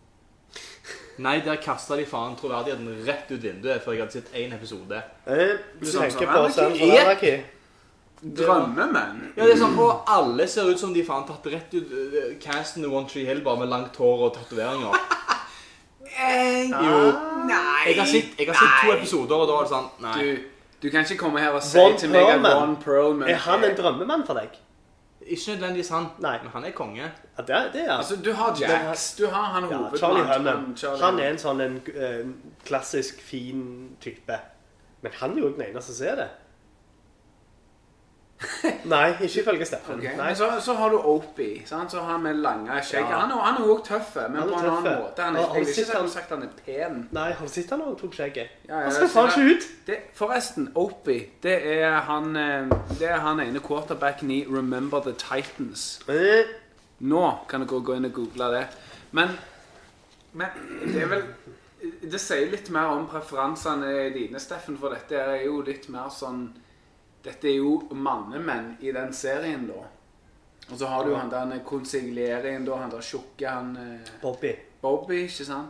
[SPEAKER 2] Nei, der kastet de faen troverdigheten rett ut vinduet før jeg hadde sett en episode.
[SPEAKER 3] Eh, du
[SPEAKER 4] Sånn som
[SPEAKER 3] tenker på
[SPEAKER 4] Anarchy?
[SPEAKER 3] Sons of Anarchy?
[SPEAKER 4] Drømmemenn?
[SPEAKER 2] Ja, det er sånn, og alle ser ut som de faen tatt rett ut uh, casten i One Tree Hill, bare med langt hår og tatoveringer.
[SPEAKER 4] Eh,
[SPEAKER 2] Jo.
[SPEAKER 4] Nei.
[SPEAKER 2] Jeg har sett, jeg har sett to episoder, og da var det sånn, nei.
[SPEAKER 4] Du, du kan ikke komme her og si
[SPEAKER 3] Ron
[SPEAKER 4] til meg at
[SPEAKER 3] Perlman.
[SPEAKER 4] Ron Perlman
[SPEAKER 3] Er han en drømmemann for deg?
[SPEAKER 2] Ikke nødvendigvis han,
[SPEAKER 3] Nei.
[SPEAKER 2] men han er konge.
[SPEAKER 3] Ja, det, det er han.
[SPEAKER 4] Altså, du har Jax, du har han
[SPEAKER 3] Ja,
[SPEAKER 4] hovedmann.
[SPEAKER 3] Charlie Hunnam.
[SPEAKER 4] Charlie
[SPEAKER 3] Han er en sånn en, eh, klassisk fin type. Men han er jo den eneste som ser det. Nei, ikke ifølge Steffen.
[SPEAKER 4] Ok,
[SPEAKER 3] Nei.
[SPEAKER 4] men så, så har du Opie, sant? Så har han med lange skjegg.
[SPEAKER 3] Ja.
[SPEAKER 4] Han, er- han er jo også tøff, men
[SPEAKER 3] Han er
[SPEAKER 4] på en annen
[SPEAKER 3] tøff.
[SPEAKER 4] måte. Han er,
[SPEAKER 3] Og- og
[SPEAKER 4] jeg vil ikke
[SPEAKER 3] sitter
[SPEAKER 4] si
[SPEAKER 3] han-
[SPEAKER 4] sagt han er pen.
[SPEAKER 3] Nei, har du sett han når han tok skjegget?
[SPEAKER 4] Ja, ja,
[SPEAKER 3] Han ser
[SPEAKER 4] så
[SPEAKER 3] faen
[SPEAKER 4] det-
[SPEAKER 3] ikke ut.
[SPEAKER 4] Det, forresten, Opie, det er han, eh, det er han ene quarterbacken i Remember the Titans.
[SPEAKER 3] Eh,
[SPEAKER 4] Nå kan dere gå inn og google det. Men, men det er vel Det sier litt mer om preferansene dine, Steffen, for dette er jo litt mer sånn Dette er jo mannemenn i den serien, da. Og så har du jo han der konsiglierien, da. Han der tjukke, han eh,
[SPEAKER 3] Bobby.
[SPEAKER 4] Bobby, ikke sant?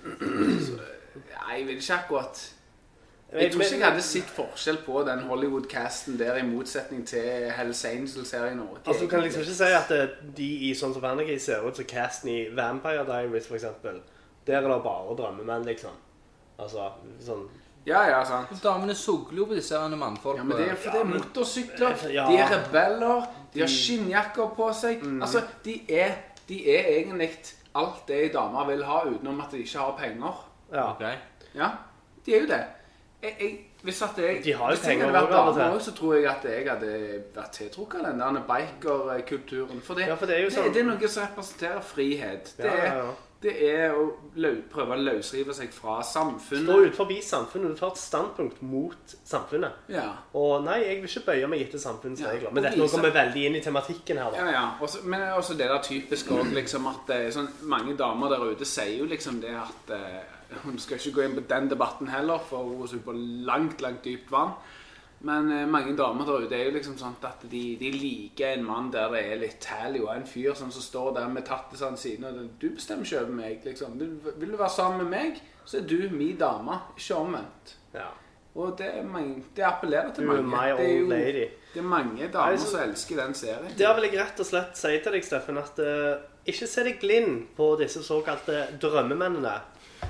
[SPEAKER 4] Så, ja, jeg vil ikke akkurat Jeg
[SPEAKER 3] Men-
[SPEAKER 4] tror ikke
[SPEAKER 3] men-
[SPEAKER 4] jeg hadde sett forskjell på den Hollywood-casten der, i motsetning til Hells Angels her i Norge.
[SPEAKER 3] Altså, du kan liksom ikke si at eh, de i Sons of Anarchy ser ut som casten i Vampire Diaries, for eksempel. Der er det bare drømmemenn, liksom. Altså, sånn...
[SPEAKER 4] Ja, ja, sant.
[SPEAKER 2] Damene sogler jo på disse her mannfolk.
[SPEAKER 4] Ja, men det er for det er motorsykler,
[SPEAKER 3] Ja.
[SPEAKER 4] de er rebeller, de har skinnjakker på seg. Altså, de er, de er egentlig alt det damer vil ha, utenom at de ikke har penger.
[SPEAKER 3] Ja.
[SPEAKER 2] Ok.
[SPEAKER 4] Ja, de er jo det. Jeg, jeg, hvis at jeg,
[SPEAKER 3] De har jo
[SPEAKER 4] hvis jeg
[SPEAKER 3] penger
[SPEAKER 4] hadde vært
[SPEAKER 3] også, av og
[SPEAKER 4] dame
[SPEAKER 3] til.
[SPEAKER 4] også, så tror jeg at jeg hadde vært tiltrukket av den der bikerkulturen. For det,
[SPEAKER 3] Ja, for det er jo sånn-
[SPEAKER 4] det, det er noe som representerer frihet. Det
[SPEAKER 3] Ja, ja,
[SPEAKER 4] er,
[SPEAKER 3] ja.
[SPEAKER 4] det er å lø, prøve å løsrive seg fra
[SPEAKER 3] Stå
[SPEAKER 4] samfunnet.
[SPEAKER 3] ut forbi samfunnet, du tar et standpunkt mot samfunnet.
[SPEAKER 4] Ja.
[SPEAKER 3] Og nei, jeg vil ikke bøye meg etter samfunnets
[SPEAKER 4] Ja,
[SPEAKER 3] regler.
[SPEAKER 4] og
[SPEAKER 3] Men dette nå
[SPEAKER 4] vise-
[SPEAKER 3] kommer veldig inn i tematikken her, da.
[SPEAKER 4] Ja, ja. Også, men også det der typisk også, liksom at eh, sånn, mange damer der ute sier jo liksom det at eh, hun skal ikke gå inn på den debatten heller, for hun er så på langt, langt dypt vann. Men eh, mange damer der ute er jo liksom sånn at de, de liker en mann der det er litt tally, og en fyr som så står der med tattisene sine, og du bestemmer ikke over meg, liksom. Vil, vil du være sammen med meg, så er du min dame, ikke omvendt.
[SPEAKER 3] Ja.
[SPEAKER 4] Og det, er mange, det appellerer til
[SPEAKER 3] Du er
[SPEAKER 4] mange.
[SPEAKER 3] my
[SPEAKER 4] Det er
[SPEAKER 3] old
[SPEAKER 4] jo
[SPEAKER 3] lady.
[SPEAKER 4] det er mange damer
[SPEAKER 3] Nei, så-
[SPEAKER 4] som elsker den serien.
[SPEAKER 3] Der vil jeg rett og slett si til deg, Steffen, at uh, ikke se deg blind på disse såkalte drømmemennene.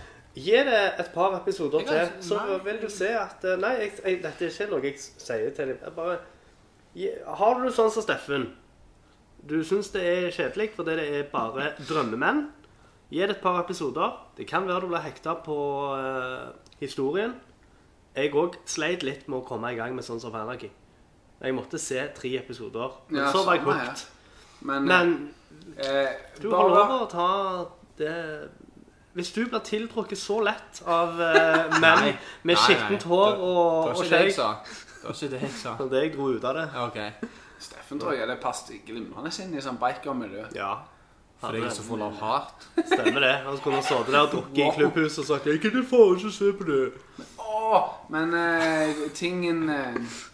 [SPEAKER 3] Gi det et par episoder
[SPEAKER 2] Jeg
[SPEAKER 3] til,
[SPEAKER 2] har-
[SPEAKER 3] så
[SPEAKER 2] nei.
[SPEAKER 3] vil du se at uh, Nei, jeg, jeg, dette er ikke noe jeg sier til deg. Jeg bare gi, Har du det sånn som Steffen? Du syns det er kjedelig fordi det er bare drømmemenn? Gi det et par episoder. Det kan være du blir hekta på uh, historien. Jeg òg sleit litt med å komme i gang med Sons of Anarchy. Jeg måtte se tre episoder, men
[SPEAKER 4] Ja,
[SPEAKER 3] så var jeg
[SPEAKER 4] samme her.
[SPEAKER 3] hooked.
[SPEAKER 4] Men,
[SPEAKER 3] Men
[SPEAKER 4] eh,
[SPEAKER 3] du
[SPEAKER 4] bare-
[SPEAKER 3] har lov å ta det. Hvis du blir tiltrukket så lett av uh, menn
[SPEAKER 2] Nei.
[SPEAKER 3] med
[SPEAKER 2] Nei,
[SPEAKER 3] skittent
[SPEAKER 2] nei.
[SPEAKER 3] hår
[SPEAKER 2] Det
[SPEAKER 3] og,
[SPEAKER 2] var
[SPEAKER 3] og
[SPEAKER 2] ikke det jeg
[SPEAKER 3] skjegg
[SPEAKER 2] sa. Det var ikke det jeg sa.
[SPEAKER 3] og det jeg dro ut av det.
[SPEAKER 2] Ok.
[SPEAKER 4] Steffen tror jeg det passet glimrende inn i sånn bikermiljø.
[SPEAKER 3] Ja,
[SPEAKER 2] For det er så full av hat.
[SPEAKER 3] stemmer det. Han skulle ha sittet der og drukket i klubbhuset og sagt 'Jeg kan ikke faen ikke se på det'.
[SPEAKER 4] Åh, men eh, tingen eh,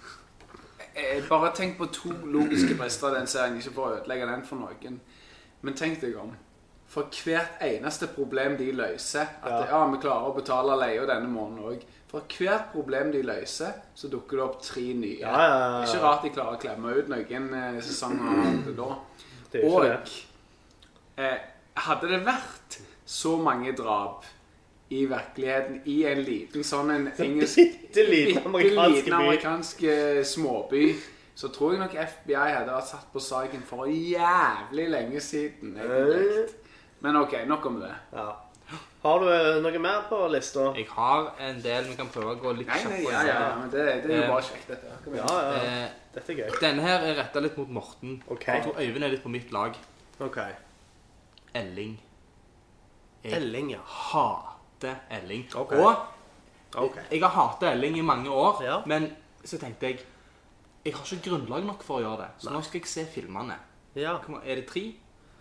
[SPEAKER 4] eh, Bare tenk på to logiske brister i den serien, ikke for å ødelegge den for noen. Men tenk deg om. For hvert eneste problem de løser, at
[SPEAKER 3] Ja.
[SPEAKER 4] ja, vi klarer å betale leie denne måneden også. For hvert problem de løser, så dukker det opp tre nye.
[SPEAKER 3] Ja, ja, ja, ja.
[SPEAKER 4] Ikke rart de klarer å klemme ut noen eh, sesonger av det da.
[SPEAKER 3] Det er jo
[SPEAKER 4] Og
[SPEAKER 3] ikke det.
[SPEAKER 4] eh, hadde det vært så mange drap i virkeligheten i en liten sånn en engelsk
[SPEAKER 3] bitte liten
[SPEAKER 4] bitte
[SPEAKER 3] amerikansk
[SPEAKER 4] liten
[SPEAKER 3] by.
[SPEAKER 4] amerikansk eh, småby, så tror jeg nok F B I hadde vært satt på saken for jævlig lenge siden. egentlig. Men ok, nok om det.
[SPEAKER 3] Ja. Har du eh, noe mer på lista?
[SPEAKER 2] Jeg har en del vi kan prøve å gå litt
[SPEAKER 4] Nei, nei,
[SPEAKER 2] kjappere.
[SPEAKER 4] ja, ja, ja, men det, det er jo
[SPEAKER 2] Eh,
[SPEAKER 4] bare kjekt dette. her. Kom igjen.
[SPEAKER 3] Ja, ja, ja.
[SPEAKER 2] Eh,
[SPEAKER 3] Dette er gøy.
[SPEAKER 2] denne her er rettet litt mot Morten.
[SPEAKER 3] Ok.
[SPEAKER 2] Jeg tror Øyvind er litt på mitt lag.
[SPEAKER 3] Ok.
[SPEAKER 2] Elling. Jeg
[SPEAKER 3] Elling, ja.
[SPEAKER 2] hater Elling.
[SPEAKER 3] Ok.
[SPEAKER 2] Og
[SPEAKER 3] Ok.
[SPEAKER 2] jeg har hatet Elling i mange år,
[SPEAKER 3] Ja.
[SPEAKER 2] men så tenkte jeg jeg har ikke grunnlag nok for å gjøre det, så nå skal jeg se filmene.
[SPEAKER 3] Ja.
[SPEAKER 2] Kom, er det tre?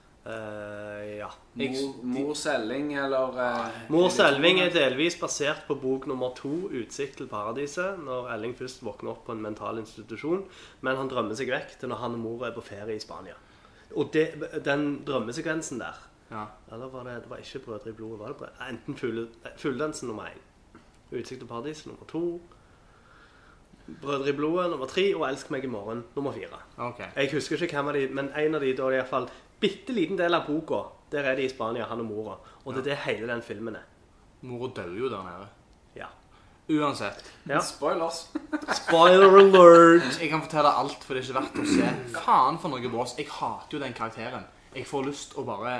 [SPEAKER 3] Eh, ja.
[SPEAKER 2] Jeg,
[SPEAKER 4] Mor, mor Selling, eller eh,
[SPEAKER 3] Mor Selving er delvis basert på bok nummer to, 'Utsikt til paradiset', når Elling først våkner opp på en mental institusjon, men han drømmer seg vekk til når han og mor er på ferie i Spania. Og det, den drømmesekvensen der,
[SPEAKER 2] ja.
[SPEAKER 3] eller var det, det var ikke 'Brødre i blodet', var det brød? Enten fugle, Fugledansen nummer én, 'Utsikt til paradiset' nummer to. Brødre i blodet, nummer tre, og Elsk meg i morgen, nummer fire.
[SPEAKER 2] Ok.
[SPEAKER 3] Jeg husker ikke hvem av de, men en av de, da er det i hvert fall bitte liten del av boka. Der er de i Spania, han og mora. Og det er det hele den filmen er.
[SPEAKER 2] Mora dør jo der nede.
[SPEAKER 3] Ja.
[SPEAKER 2] Uansett.
[SPEAKER 3] Ja.
[SPEAKER 4] Spoilers.
[SPEAKER 3] Spoiler alert!
[SPEAKER 2] Jeg kan fortelle alt, for det er ikke verdt å se. Faen for noe brås. Jeg hater jo den karakteren. Jeg får lyst å bare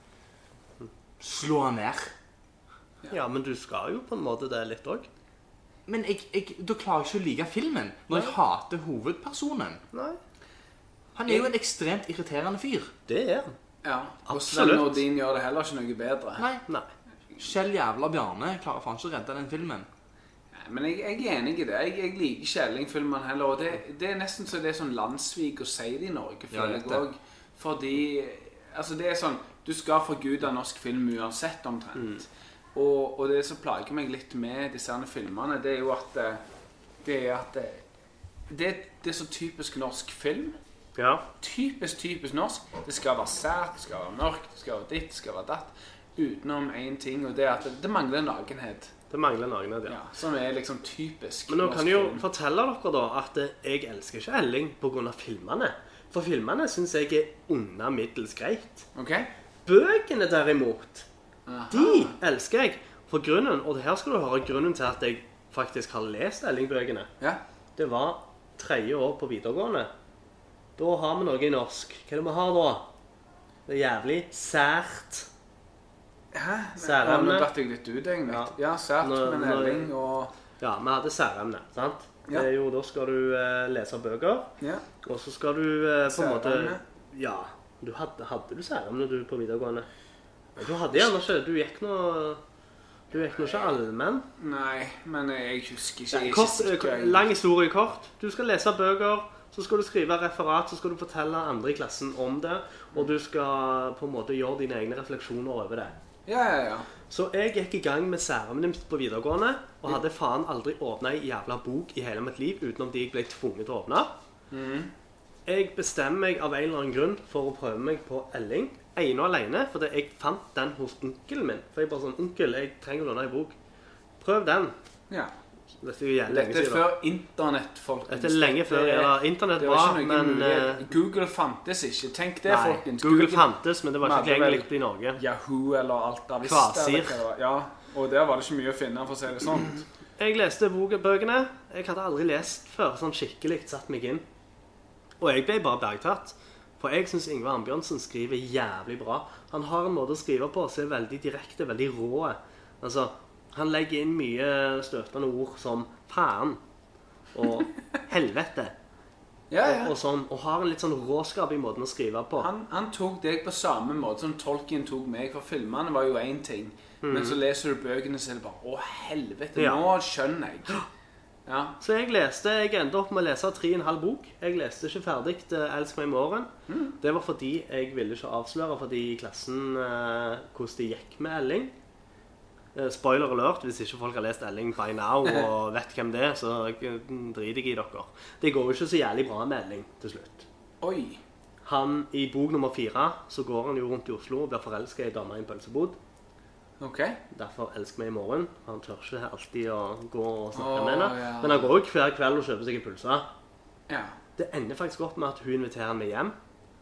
[SPEAKER 2] slå han ned.
[SPEAKER 3] Ja, men du skal jo på en måte det litt også.
[SPEAKER 2] Men jeg, jeg, da klarer jeg ikke å like filmen når jeg hater hovedpersonen.
[SPEAKER 3] Nei.
[SPEAKER 2] Han er jo en ekstremt irriterende fyr.
[SPEAKER 3] Det er han.
[SPEAKER 4] Ja, og
[SPEAKER 3] Absolutt.
[SPEAKER 4] Sven Nordin gjør det heller ikke noe bedre.
[SPEAKER 2] Nei,
[SPEAKER 3] Nei.
[SPEAKER 2] Kjell jævla Bjarne klarer faen ikke å redde den filmen.
[SPEAKER 4] Men jeg, jeg er enig i det. Jeg, jeg liker ikke Elling-filmen heller. Og det, det er nesten så det er sånn landsvik å si det i Norge,
[SPEAKER 2] Ja,
[SPEAKER 4] føler jeg
[SPEAKER 2] litt det.
[SPEAKER 4] også. Fordi, altså det er sånn, du skal forgude norsk film uansett omtrent. Og, og det som plager meg litt med disse her filmene, det er jo at eh, det er at det, det, det er så typisk norsk film.
[SPEAKER 3] Ja.
[SPEAKER 4] Typisk, typisk norsk. Det skal være sært, det skal være mørkt, det skal være ditt, det skal være datt. Utenom en ting, og det er at det, det mangler nakenhet.
[SPEAKER 3] Det mangler nagenhet, ja.
[SPEAKER 4] Ja, som er liksom typisk
[SPEAKER 3] Men nå
[SPEAKER 4] norsk
[SPEAKER 3] kan jeg jo
[SPEAKER 4] film.
[SPEAKER 3] fortelle dere da at jeg elsker ikke Elling på grunn av filmene. For filmene synes jeg er under middels greit.
[SPEAKER 4] Ok?
[SPEAKER 3] Bøkene derimot,
[SPEAKER 4] Aha.
[SPEAKER 3] de elsker jeg. For grunnen, og her skal du høre grunnen til at jeg faktisk har lest Elling-bøkene.
[SPEAKER 4] Ja.
[SPEAKER 3] Det var tredje år på videregående. Da har vi noe i norsk. Hva er det vi har da? Det er jævlig sært.
[SPEAKER 4] Hæ?
[SPEAKER 3] Særemne.
[SPEAKER 4] Ja, nå datt jeg litt ut, egentlig.
[SPEAKER 3] Ja.
[SPEAKER 4] Ja, sært,
[SPEAKER 3] Nå-
[SPEAKER 4] men
[SPEAKER 3] nå-
[SPEAKER 4] Elling og...
[SPEAKER 3] Ja, vi hadde særemne, sant?
[SPEAKER 4] Ja.
[SPEAKER 3] Det er jo, da skal du eh, lese bøker,
[SPEAKER 4] Ja.
[SPEAKER 3] og så skal du eh, på en måte...
[SPEAKER 4] Særemne.
[SPEAKER 3] Ja, du hadde, hadde du særemne du på videregående? Du hadde gjerne ikke, du gikk nå... Du gikk nå ikke allmenn.
[SPEAKER 4] Nei, men jeg husker ikke. Jeg er ikke
[SPEAKER 3] Kort,
[SPEAKER 4] sikker.
[SPEAKER 3] eh, lang historie kort. Du skal lese bøker, så skal du skrive referat, så skal du fortelle andre i klassen om det, og du skal på en måte gjøre dine egne refleksjoner over det.
[SPEAKER 4] Ja, ja, ja.
[SPEAKER 3] Så jeg gikk i gang med særemne på videregående, og hadde faen aldri åpnet en jævla bok i hele mitt liv, utenom de jeg ble tvunget til å åpne. Jeg bestemmer meg av en eller annen grunn for å prøve meg på Elling. Ene og alene, fordi jeg fant den hos onkelen min. For jeg bare sånn, onkel, jeg trenger å låne en bok. Prøv den.
[SPEAKER 4] ja.
[SPEAKER 3] Dette er jo jævlig lenge
[SPEAKER 4] Dette er
[SPEAKER 3] siden.
[SPEAKER 4] før internett, folkens.
[SPEAKER 3] Dette er lenge før,
[SPEAKER 4] Det-
[SPEAKER 3] ja, internett
[SPEAKER 4] det var
[SPEAKER 3] var,
[SPEAKER 4] ikke noe
[SPEAKER 3] men...
[SPEAKER 4] mulighet.
[SPEAKER 3] eh,
[SPEAKER 4] Google fantes ikke. Tenk det,
[SPEAKER 3] Nei,
[SPEAKER 4] folkens.
[SPEAKER 3] Google fantes, men det var
[SPEAKER 4] Vi
[SPEAKER 3] ikke
[SPEAKER 4] hadde vel-
[SPEAKER 3] tilgjengelig i Norge.
[SPEAKER 4] Yahoo eller Alta Vista.
[SPEAKER 3] Kvasir.
[SPEAKER 4] eller hva det var. Ja, og der var det ikke mye å finne, for å si det sånn.
[SPEAKER 3] Jeg leste bokbøkene. Jeg hadde aldri lest før, sånn skikkelig satt meg inn. Og jeg ble bare bergtatt. For jeg synes Ingvar Ambjørnsen skriver jævlig bra. Han har en måte å skrive på som er veldig direkte, veldig rå. Altså, han legger inn mye støtende ord som faen og helvete.
[SPEAKER 4] Ja,
[SPEAKER 3] Og,
[SPEAKER 4] ja.
[SPEAKER 3] og, sånn, og har en litt sånn råskap i måten å skrive på.
[SPEAKER 4] Han, han tok deg på samme måte som Tolkien tok meg, for filmene var jo en ting. Men så leser du bøkene, så er det bare, å helvete,
[SPEAKER 3] Mm. Ja.
[SPEAKER 4] nå skjønner jeg. Ja.
[SPEAKER 3] Så jeg leste, jeg endte opp med å lese tre og en halv bok. Jeg leste ikke ferdig til Elsk meg i morgen. Det var fordi jeg ville ikke avsløre for de i klassen eh, hvordan det gikk med Elling. Eh, spoiler alert, hvis ikke folk har lest Elling by now og vet hvem det er, så eh, driter jeg i dere. Det går jo ikke så jævlig bra med Elling til slutt.
[SPEAKER 4] Oi.
[SPEAKER 3] Han, i bok nummer fire, så går han jo rundt i Oslo og blir forelsket i en dame i en pølsebod.
[SPEAKER 4] Ok.
[SPEAKER 3] Derfor elsk meg i morgen. Han tør ikke alltid å gå og snakke
[SPEAKER 4] Åh,
[SPEAKER 3] med henne.
[SPEAKER 4] ja.
[SPEAKER 3] Men han går jo hver kveld og kjøper seg en pølse.
[SPEAKER 4] Ja.
[SPEAKER 3] Det ender faktisk opp med at hun inviterer han med hjem.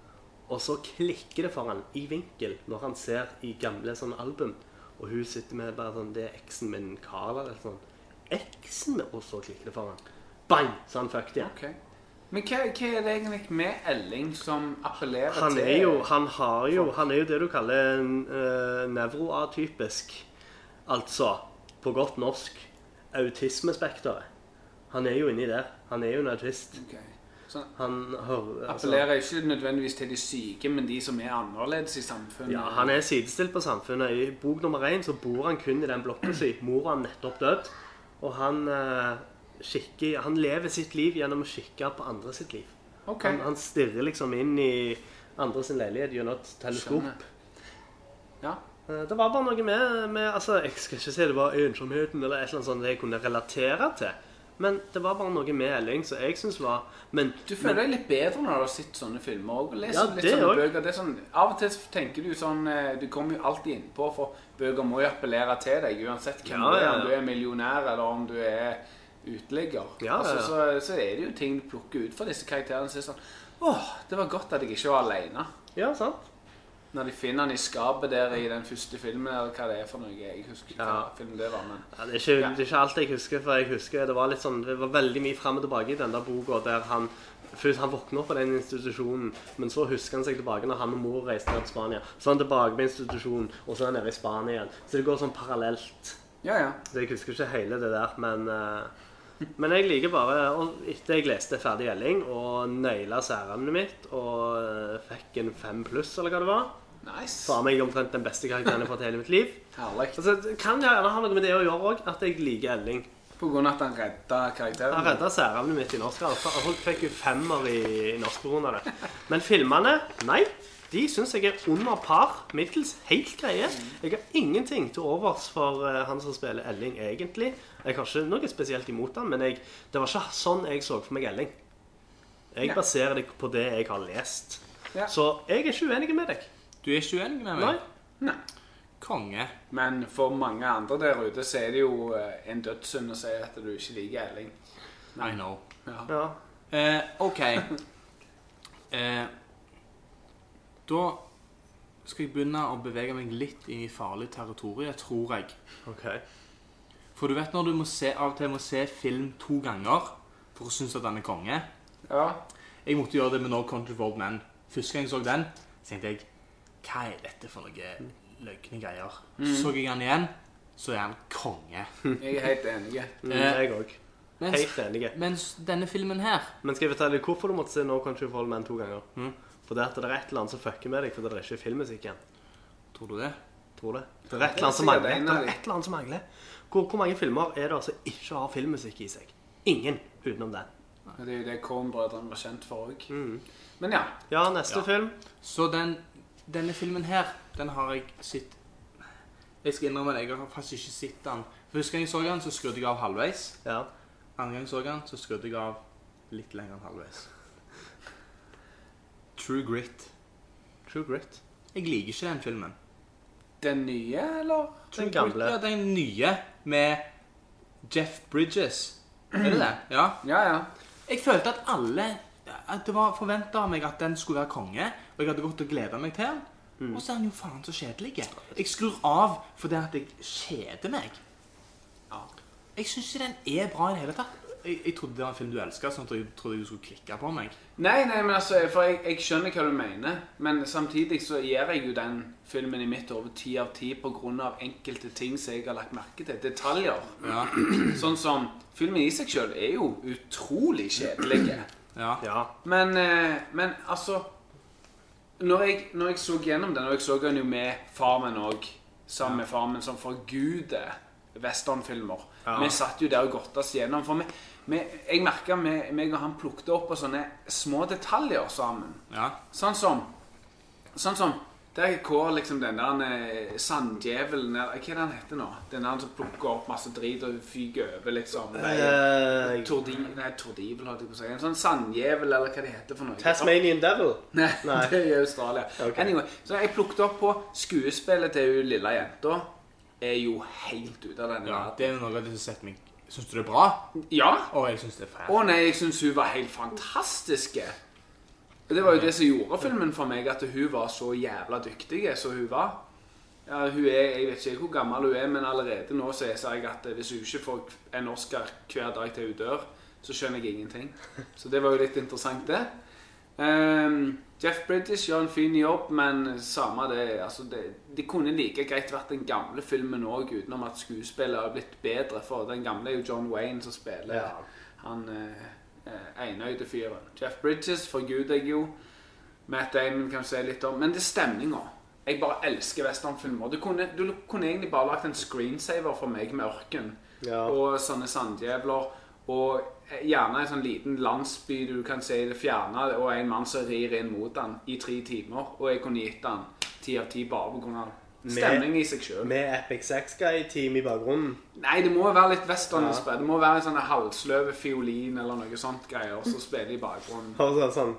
[SPEAKER 3] Og så klikker det for han i vinkel når han ser i gamle sånne album. Og hun sitter med bare sånn, det er eksen min Karl eller sånn. Eksen min, og så klikker det for han. Bang! Så han fucked igjen.
[SPEAKER 4] Ok. Men hva, hva er det egentlig med Elling som appellerer
[SPEAKER 3] Han
[SPEAKER 4] til...
[SPEAKER 3] er jo, han har jo, han er jo det du kaller uh, nevroatypisk. Altså, på godt norsk, autismespekteret. Han er jo inni der. Han er jo en autist.
[SPEAKER 4] Ok. Så
[SPEAKER 3] Han hører... altså-
[SPEAKER 4] appellerer ikke nødvendigvis til de syke, men de som er annerledes i samfunnet.
[SPEAKER 3] Ja, han er sidestilt på samfunnet. I bok nummer én så bor han kun i den blokka si. Mor har nettopp dødd. Og han, eh, kikker, han lever sitt liv gjennom å kikke på andre sitt liv.
[SPEAKER 4] Ok.
[SPEAKER 3] Han, han stirrer liksom inn i andre sin leilighet gjennom et teleskop.
[SPEAKER 4] Skjønner. Ja.
[SPEAKER 3] Eh, Det var bare noe med, med altså, jeg skal ikke si det var ensomheten eller et eller annet sånt det jeg kunne relatere til. Men det var bare noe med Elling som jeg synes var... Men,
[SPEAKER 4] Du føler deg litt bedre når du har sett sånne filmer og leser
[SPEAKER 3] Ja,
[SPEAKER 4] litt
[SPEAKER 3] det
[SPEAKER 4] sånne
[SPEAKER 3] også.
[SPEAKER 4] bøker. Det er sånn, av og til tenker du sånn, eh, du kommer jo alltid innpå, for bøker må jo appellere til deg, uansett hvem
[SPEAKER 3] Ja,
[SPEAKER 4] du er,
[SPEAKER 3] ja,
[SPEAKER 4] om
[SPEAKER 3] ja.
[SPEAKER 4] du er millionær, eller om du er uteligger.
[SPEAKER 3] Ja, ja, ja.
[SPEAKER 4] Altså, så, så er det jo ting du plukker ut fra disse karakterene. Så er det sånn, åh, det var godt at jeg ikke var alene.
[SPEAKER 3] Ja, sant.
[SPEAKER 4] Når de finner han i skapet der i den første filmen, eller hva det er for noe. Jeg husker ikke hva
[SPEAKER 3] Ja.
[SPEAKER 4] film det var, men...
[SPEAKER 3] Ja, det, er ikke, det er ikke alt jeg husker, for jeg husker det var litt sånn, det var veldig mye frem og tilbake i den der boka, der han, først han våkner opp på den institusjonen, men så husker han seg tilbake når han og mor reiste ned til Spania. Så er han tilbake med institusjonen, og så er han nede i Spania igjen. Så det går sånn parallelt.
[SPEAKER 4] Ja, ja.
[SPEAKER 3] Så jeg husker ikke hele det der, men, uh, men jeg liker bare, og etter jeg leste ferdig Elling, og nøyla særemnet mitt, og uh, fikk en fem pluss, eller hva det var.
[SPEAKER 4] Nice.
[SPEAKER 3] For meg omtrent den beste karakteren jeg har fått i hele mitt liv.
[SPEAKER 4] Herlig.
[SPEAKER 3] Altså, kan jeg gjerne ha noe med det å gjøre også, at jeg liker Elling.
[SPEAKER 4] På grunn av at han reddet karakteren.
[SPEAKER 3] Han reddet særevnet mitt i norsk. Altså. Folk fikk jo femmer i, i norsk på grunn av det. Men filmene, nei, de synes jeg er under par, middels, helt greie. Jeg har ingenting til overs for uh, han som spiller Elling, egentlig. Jeg har ikke noe spesielt imot han, men jeg, det var ikke sånn jeg så for meg Elling. Jeg
[SPEAKER 4] Ja.
[SPEAKER 3] baserer det på det jeg har lest.
[SPEAKER 4] Ja.
[SPEAKER 3] Så jeg er ikke uenig med deg.
[SPEAKER 2] Du er ikke uenig med meg?
[SPEAKER 3] Nei.
[SPEAKER 4] Nei.
[SPEAKER 2] Konge.
[SPEAKER 4] Men for mange andre der ute, så er det jo eh, en dødssynd å si at du ikke liker Elling.
[SPEAKER 2] I know.
[SPEAKER 4] Ja.
[SPEAKER 3] Ja.
[SPEAKER 2] Eh, ok. Eh, da skal jeg begynne å bevege meg litt inn i farlig territorium, tror jeg.
[SPEAKER 3] Ok.
[SPEAKER 2] For du vet når du må se, av og til må se film to ganger for å synes at den er konge.
[SPEAKER 4] Ja.
[SPEAKER 2] Jeg måtte gjøre det med No Country for Old Men. Første gang jeg så den, så tenkte jeg, hva er dette for noe løgne greier? Så jeg han igjen, så er han konge.
[SPEAKER 4] Jeg er helt enig.
[SPEAKER 3] Mm,
[SPEAKER 2] Eh,
[SPEAKER 3] jeg også.
[SPEAKER 2] Mens,
[SPEAKER 3] Helt enig.
[SPEAKER 2] mens denne filmen her,
[SPEAKER 3] Men skal jeg fortelle deg hvorfor du måtte se No Country for Old Men to ganger?
[SPEAKER 2] Mm.
[SPEAKER 3] For det, at det er et eller annet som fucker med deg, for det er ikke filmmusikk igjen.
[SPEAKER 2] tror du det?
[SPEAKER 3] Tror det. Det er et eller annet som
[SPEAKER 4] Det er
[SPEAKER 3] mangler.
[SPEAKER 4] sikkert en
[SPEAKER 3] Det
[SPEAKER 4] av
[SPEAKER 3] er
[SPEAKER 4] de.
[SPEAKER 3] et eller annet som mangler. Hvor, hvor mange filmer er det som ikke har filmmusikk i seg? Ingen utenom den.
[SPEAKER 4] Det er jo det Coen-brødrene var kjent for også.
[SPEAKER 3] Mm.
[SPEAKER 4] Men ja.
[SPEAKER 3] Ja, neste
[SPEAKER 2] Ja.
[SPEAKER 3] film.
[SPEAKER 2] Så den, denne filmen her, den har jeg sett... Jeg skal innrømme det, jeg har faktisk ikke sett den. Første gang jeg så den, så skrudde jeg av halvveis.
[SPEAKER 3] Ja.
[SPEAKER 2] Andre gang jeg så den, så skrudde jeg av litt lenger enn halvveis. True Grit.
[SPEAKER 3] True Grit.
[SPEAKER 2] Jeg liker ikke den filmen.
[SPEAKER 4] Den nye, eller?
[SPEAKER 3] Den gamle.
[SPEAKER 2] Ja, den nye med Jeff Bridges. Er det det? Ja.
[SPEAKER 4] Ja, ja.
[SPEAKER 2] Jeg følte at alle... At det var forventet av meg at den skulle være konge, og jeg hadde gått og gledet meg til den.
[SPEAKER 3] Mm.
[SPEAKER 2] Og så er den jo faen så kjedelig. Jeg skrur av fordi at jeg kjeder meg.
[SPEAKER 4] Ja.
[SPEAKER 2] Jeg synes ikke den er bra i det hele tatt. Jeg, jeg trodde det var en film du elsket, sånn at jeg trodde du skulle klikke på meg.
[SPEAKER 4] Nei, nei, men altså, for jeg, jeg skjønner hva du mener, men samtidig så gir jeg jo den filmen i mitt over ti av ti på grunn av enkelte ting som jeg har lagt merke til, detaljer.
[SPEAKER 2] Ja.
[SPEAKER 4] Sånn som, filmen i seg selv er jo utrolig kjedelige.
[SPEAKER 2] Ja.
[SPEAKER 3] Ja.
[SPEAKER 4] Men, eh, men altså, når jeg, når jeg så gjennom den, og jeg så den jo med farmen også, sammen med farmen som forguder westernfilmer.
[SPEAKER 3] Ja.
[SPEAKER 4] Vi satt jo der og gått oss gjennom, for vi, vi, jeg merket meg, meg og han plukte opp på sånne små detaljer sammen.
[SPEAKER 2] Ja.
[SPEAKER 4] Sånn som, sånn som, der går liksom den der eh, sanddjevelen, hva er det han heter nå? Den der som plukker opp masse drit og fyger over liksom.
[SPEAKER 3] Eh,
[SPEAKER 4] Tordi, nei, tordivel hadde jeg på å si. En sånn sanddjevel, eller hva det heter for noe.
[SPEAKER 3] Tasmanian Devil.
[SPEAKER 4] Nei,
[SPEAKER 3] Nei.
[SPEAKER 4] det er i Australia.
[SPEAKER 3] Ok.
[SPEAKER 4] Anyway, så jeg plukket opp på skuespillet til hun lille jenta. Er jo helt ut av denne
[SPEAKER 2] Ja,
[SPEAKER 4] verden.
[SPEAKER 2] det er noe av det som setter meg... Synes du det er bra?
[SPEAKER 4] Ja.
[SPEAKER 2] Å, jeg synes det er fælt.
[SPEAKER 4] Å nei, jeg synes hun var helt fantastiske. Det var jo det som gjorde filmen for meg, at hun var så jævla dyktig som hun var. Ja, hun er, jeg vet ikke hvor gammel hun er, men allerede nå så ser jeg at hvis hun ikke får en Oscar hver dag til hun dør, så skjønner jeg ingenting. Så det var jo litt interessant det. Um, Jeff Bridges gjør en fin jobb, men samme det, altså det, det kunne like greit vært den gamle filmen også, utenom at skuespillet har blitt bedre, for den gamle er jo John Wayne som spiller
[SPEAKER 3] Ja.
[SPEAKER 4] han eh, eh, enøyde fyren. Jeff Bridges forguder jeg jo, Matt Damon kan si litt om, men det er stemninga. Jeg bare elsker westernfilmer. Du kunne, du kunne egentlig bare lagt en screensaver for meg med ørken,
[SPEAKER 3] Ja.
[SPEAKER 4] og sånne sanddjevler, og gjerne en sånn liten landsby du kan si det fjerne, og en mann som rir inn mot den i tre timer, og jeg kunne gitt den ti av ti bare på grunn av stemning i seg selv.
[SPEAKER 3] Med Epic Sex Guy-team i bakgrunnen.
[SPEAKER 4] Nei, det må jo være litt western.
[SPEAKER 3] Ja.
[SPEAKER 4] Det må være en sånn halvsløve fiolin eller noe sånt greier, som spiller i bakgrunnen.
[SPEAKER 3] Og så sånn.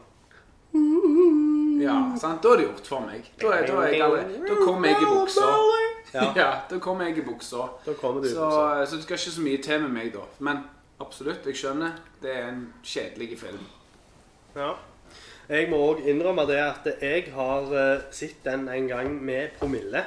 [SPEAKER 4] Ja, sant? Da er det gjort for meg. Da, er, da, er jeg allerede, da kommer jeg i buksa.
[SPEAKER 3] Ja.
[SPEAKER 4] Ja, da kommer jeg i buksa.
[SPEAKER 3] Da kommer du i
[SPEAKER 4] Så,
[SPEAKER 3] buksa.
[SPEAKER 4] så det skal ikke så mye til med meg da. Men Absolutt, jeg skjønner. Det er en kjedelig film.
[SPEAKER 3] Ja. Jeg må også innrømme det at jeg har uh, sett den en gang med promille.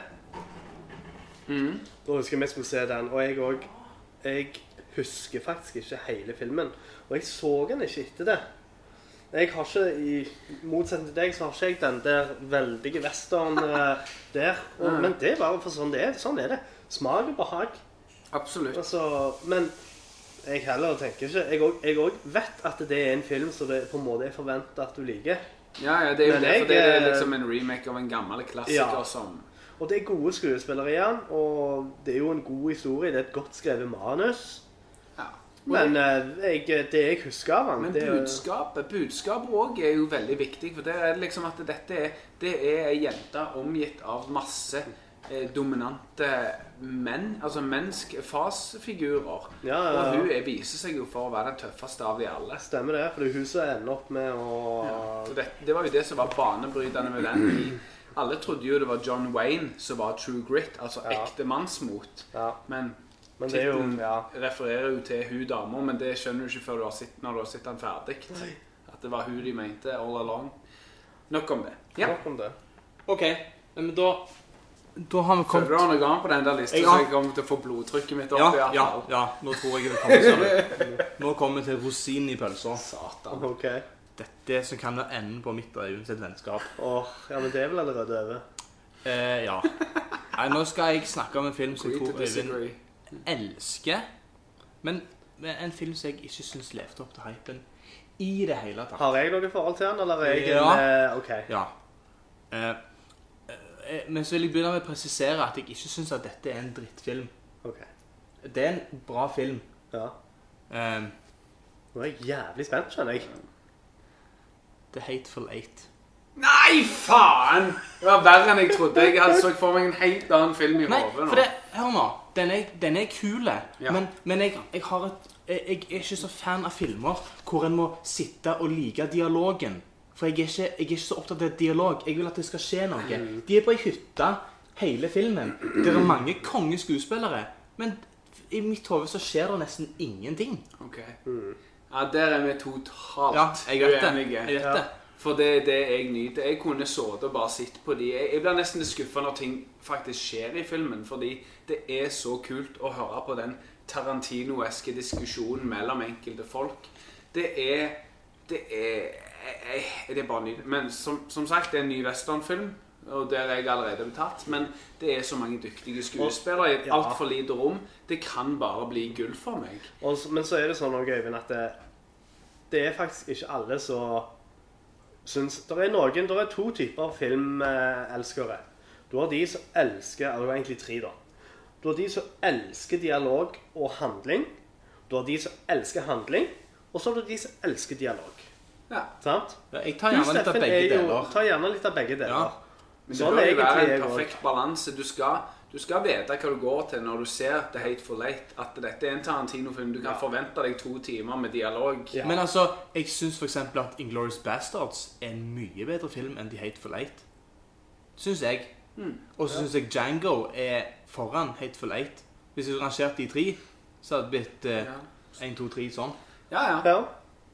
[SPEAKER 4] Mm.
[SPEAKER 3] Da husker jeg vi skulle se den, og jeg også, jeg husker faktisk ikke hele filmen. Og jeg så den ikke etter det. Jeg har ikke, i motsetning til deg, så har ikke jeg den der veldige western uh, der. Og, men det er bare for sånn det er. Sånn er det. Smak og behag.
[SPEAKER 4] Absolutt.
[SPEAKER 3] Altså, men jeg heller tenker ikke. Jeg også, jeg også vet at det er en film, så det på en måte er forventet at du liker.
[SPEAKER 4] Ja, ja, det er jo
[SPEAKER 3] Men
[SPEAKER 4] det, for
[SPEAKER 3] jeg,
[SPEAKER 4] det er liksom en remake av en gammel klassiker
[SPEAKER 3] Ja.
[SPEAKER 4] som...
[SPEAKER 3] Og det er gode skuespillere igjen, og det er jo en god historie. Det er et godt skrevet manus.
[SPEAKER 4] Ja.
[SPEAKER 3] Men eh, jeg, det jeg husker av den,
[SPEAKER 4] Men
[SPEAKER 3] det er
[SPEAKER 4] budskapet, budskapet også er jo veldig viktig, for det er liksom at dette er, det er en jente omgitt av masse eh, dominante menn, altså mennesk-fasfigurer.
[SPEAKER 3] Ja, ja, ja.
[SPEAKER 4] Og hun er, viser seg jo for å være den tøffeste av de alle.
[SPEAKER 3] Stemmer det, for det er hun som ender opp med å...
[SPEAKER 4] Så det, det var jo det som var banebrytende med den. I, alle trodde jo det var John Wayne som var True Grit, altså
[SPEAKER 3] Ja.
[SPEAKER 4] ekte mannsmot.
[SPEAKER 3] Ja.
[SPEAKER 4] Men,
[SPEAKER 3] Men det er jo,
[SPEAKER 4] titlen
[SPEAKER 3] ja.
[SPEAKER 4] refererer jo til hun damer, men det skjønner du ikke før du har sett, når du har sett den ferdig. At det var hun de mente all along. Nok om det. Ja.
[SPEAKER 3] Nok om det.
[SPEAKER 2] Ok, men da, da har vi
[SPEAKER 4] Føler
[SPEAKER 2] kommet...
[SPEAKER 4] du har noe annet på den der listen,
[SPEAKER 2] Ja.
[SPEAKER 4] så jeg kommer til å få blodtrykket mitt opp
[SPEAKER 2] Ja,
[SPEAKER 4] i hvert
[SPEAKER 2] ja,
[SPEAKER 4] fall.
[SPEAKER 2] ja, nå tror jeg vi kommer til Nå kommer vi til rosinen i pølser.
[SPEAKER 4] Satan.
[SPEAKER 3] Ok.
[SPEAKER 2] Dette som kan være enden på mitt og Øyvind sitt vennskap.
[SPEAKER 3] Åh, ja, men det er vel allerede over.
[SPEAKER 2] Eh, ja. Nei, nå skal jeg snakke om en film som jeg
[SPEAKER 4] Agree to
[SPEAKER 2] tror Øyvind
[SPEAKER 4] disagree.
[SPEAKER 2] elsker. Men men en film som jeg ikke synes levde opp til hypen i det hele tatt.
[SPEAKER 3] Har jeg noe forhold til den, eller er jeg
[SPEAKER 2] Ja.
[SPEAKER 3] en... eh, Ok.
[SPEAKER 2] Ja. Eh, eh, men så vil jeg begynne med å presisere at jeg ikke synes at dette er en drittfilm.
[SPEAKER 3] Ok.
[SPEAKER 2] Det er en bra film.
[SPEAKER 3] Ja.
[SPEAKER 2] Eh,
[SPEAKER 3] Nå er jeg jævlig spent, skjønner jeg.
[SPEAKER 2] The Hateful Eight.
[SPEAKER 4] Nei, faen! Det var verre enn jeg trodde. Jeg hadde så for meg en helt annen film i
[SPEAKER 2] Nei,
[SPEAKER 4] hodet
[SPEAKER 2] for
[SPEAKER 4] nå.
[SPEAKER 2] det, hør nå, den er, den er kule,
[SPEAKER 4] Ja.
[SPEAKER 2] men, men jeg, jeg, har et, jeg, jeg er ikke så fan av filmer hvor en må sitte og like dialogen. For jeg er, ikke, jeg er ikke så opptatt av dialog. Jeg vil at det skal skje noe. De er på en hytte hele filmen. Det er mange konge skuespillere, men i mitt hode så skjer det nesten ingenting.
[SPEAKER 4] Ok. Ja, der er vi totalt
[SPEAKER 2] Ja, jeg vet det.
[SPEAKER 4] uenige.
[SPEAKER 2] Jeg vet det.
[SPEAKER 4] For det er det jeg nyter. Jeg kunne sådd og bare sitt på de. Jeg, jeg blir nesten skuffet når ting faktisk skjer i filmen, fordi det er så kult å høre på den Tarantino-eske diskusjonen mellom enkelte folk. Det er... Det er... Det er bare nytt. Men som, som sagt, det er en ny westernfilm, og der er jeg allerede betatt. Men det er så mange dyktige skuespillere i et
[SPEAKER 3] Ja.
[SPEAKER 4] alt for lite rom. Det kan bare bli gull for meg.
[SPEAKER 3] Og, så- men så er det sånn også, Øyvind, at det, det er faktisk ikke alle som syns... Det er noen, det er to typer filmelskere. Du har de som elsker, eller det er egentlig tre da. Du har de som elsker dialog og handling. Du har de som elsker handling. Og så har du de som elsker dialog.
[SPEAKER 4] Ja.
[SPEAKER 3] Sant?
[SPEAKER 2] Ja, jeg tar
[SPEAKER 3] Du,
[SPEAKER 2] gjerne litt av
[SPEAKER 3] Steffen,
[SPEAKER 2] begge
[SPEAKER 3] er jo-
[SPEAKER 2] deler.
[SPEAKER 3] tar gjerne litt av begge deler.
[SPEAKER 2] Ja.
[SPEAKER 4] Men
[SPEAKER 3] Sånn
[SPEAKER 4] det
[SPEAKER 3] er
[SPEAKER 4] bør jo være
[SPEAKER 3] egentlig
[SPEAKER 4] en
[SPEAKER 3] jeg
[SPEAKER 4] perfekt balanse. Du skal, du skal vite hva du går til når du ser The Hateful Eight. At dette er en Tarantino-film. Du kan
[SPEAKER 3] Ja.
[SPEAKER 4] forvente deg to timer med dialog.
[SPEAKER 3] Ja.
[SPEAKER 2] Men altså, jeg synes for eksempel at Inglourious Bastards er en mye bedre film enn The Hateful Eight. Synes jeg. Og så synes jeg Django er foran Hateful Eight. Hvis jeg rangerte de tre, så hadde det blitt eh,
[SPEAKER 4] Ja.
[SPEAKER 2] en, to, tre sånn.
[SPEAKER 4] Ja, ja.
[SPEAKER 3] Ja.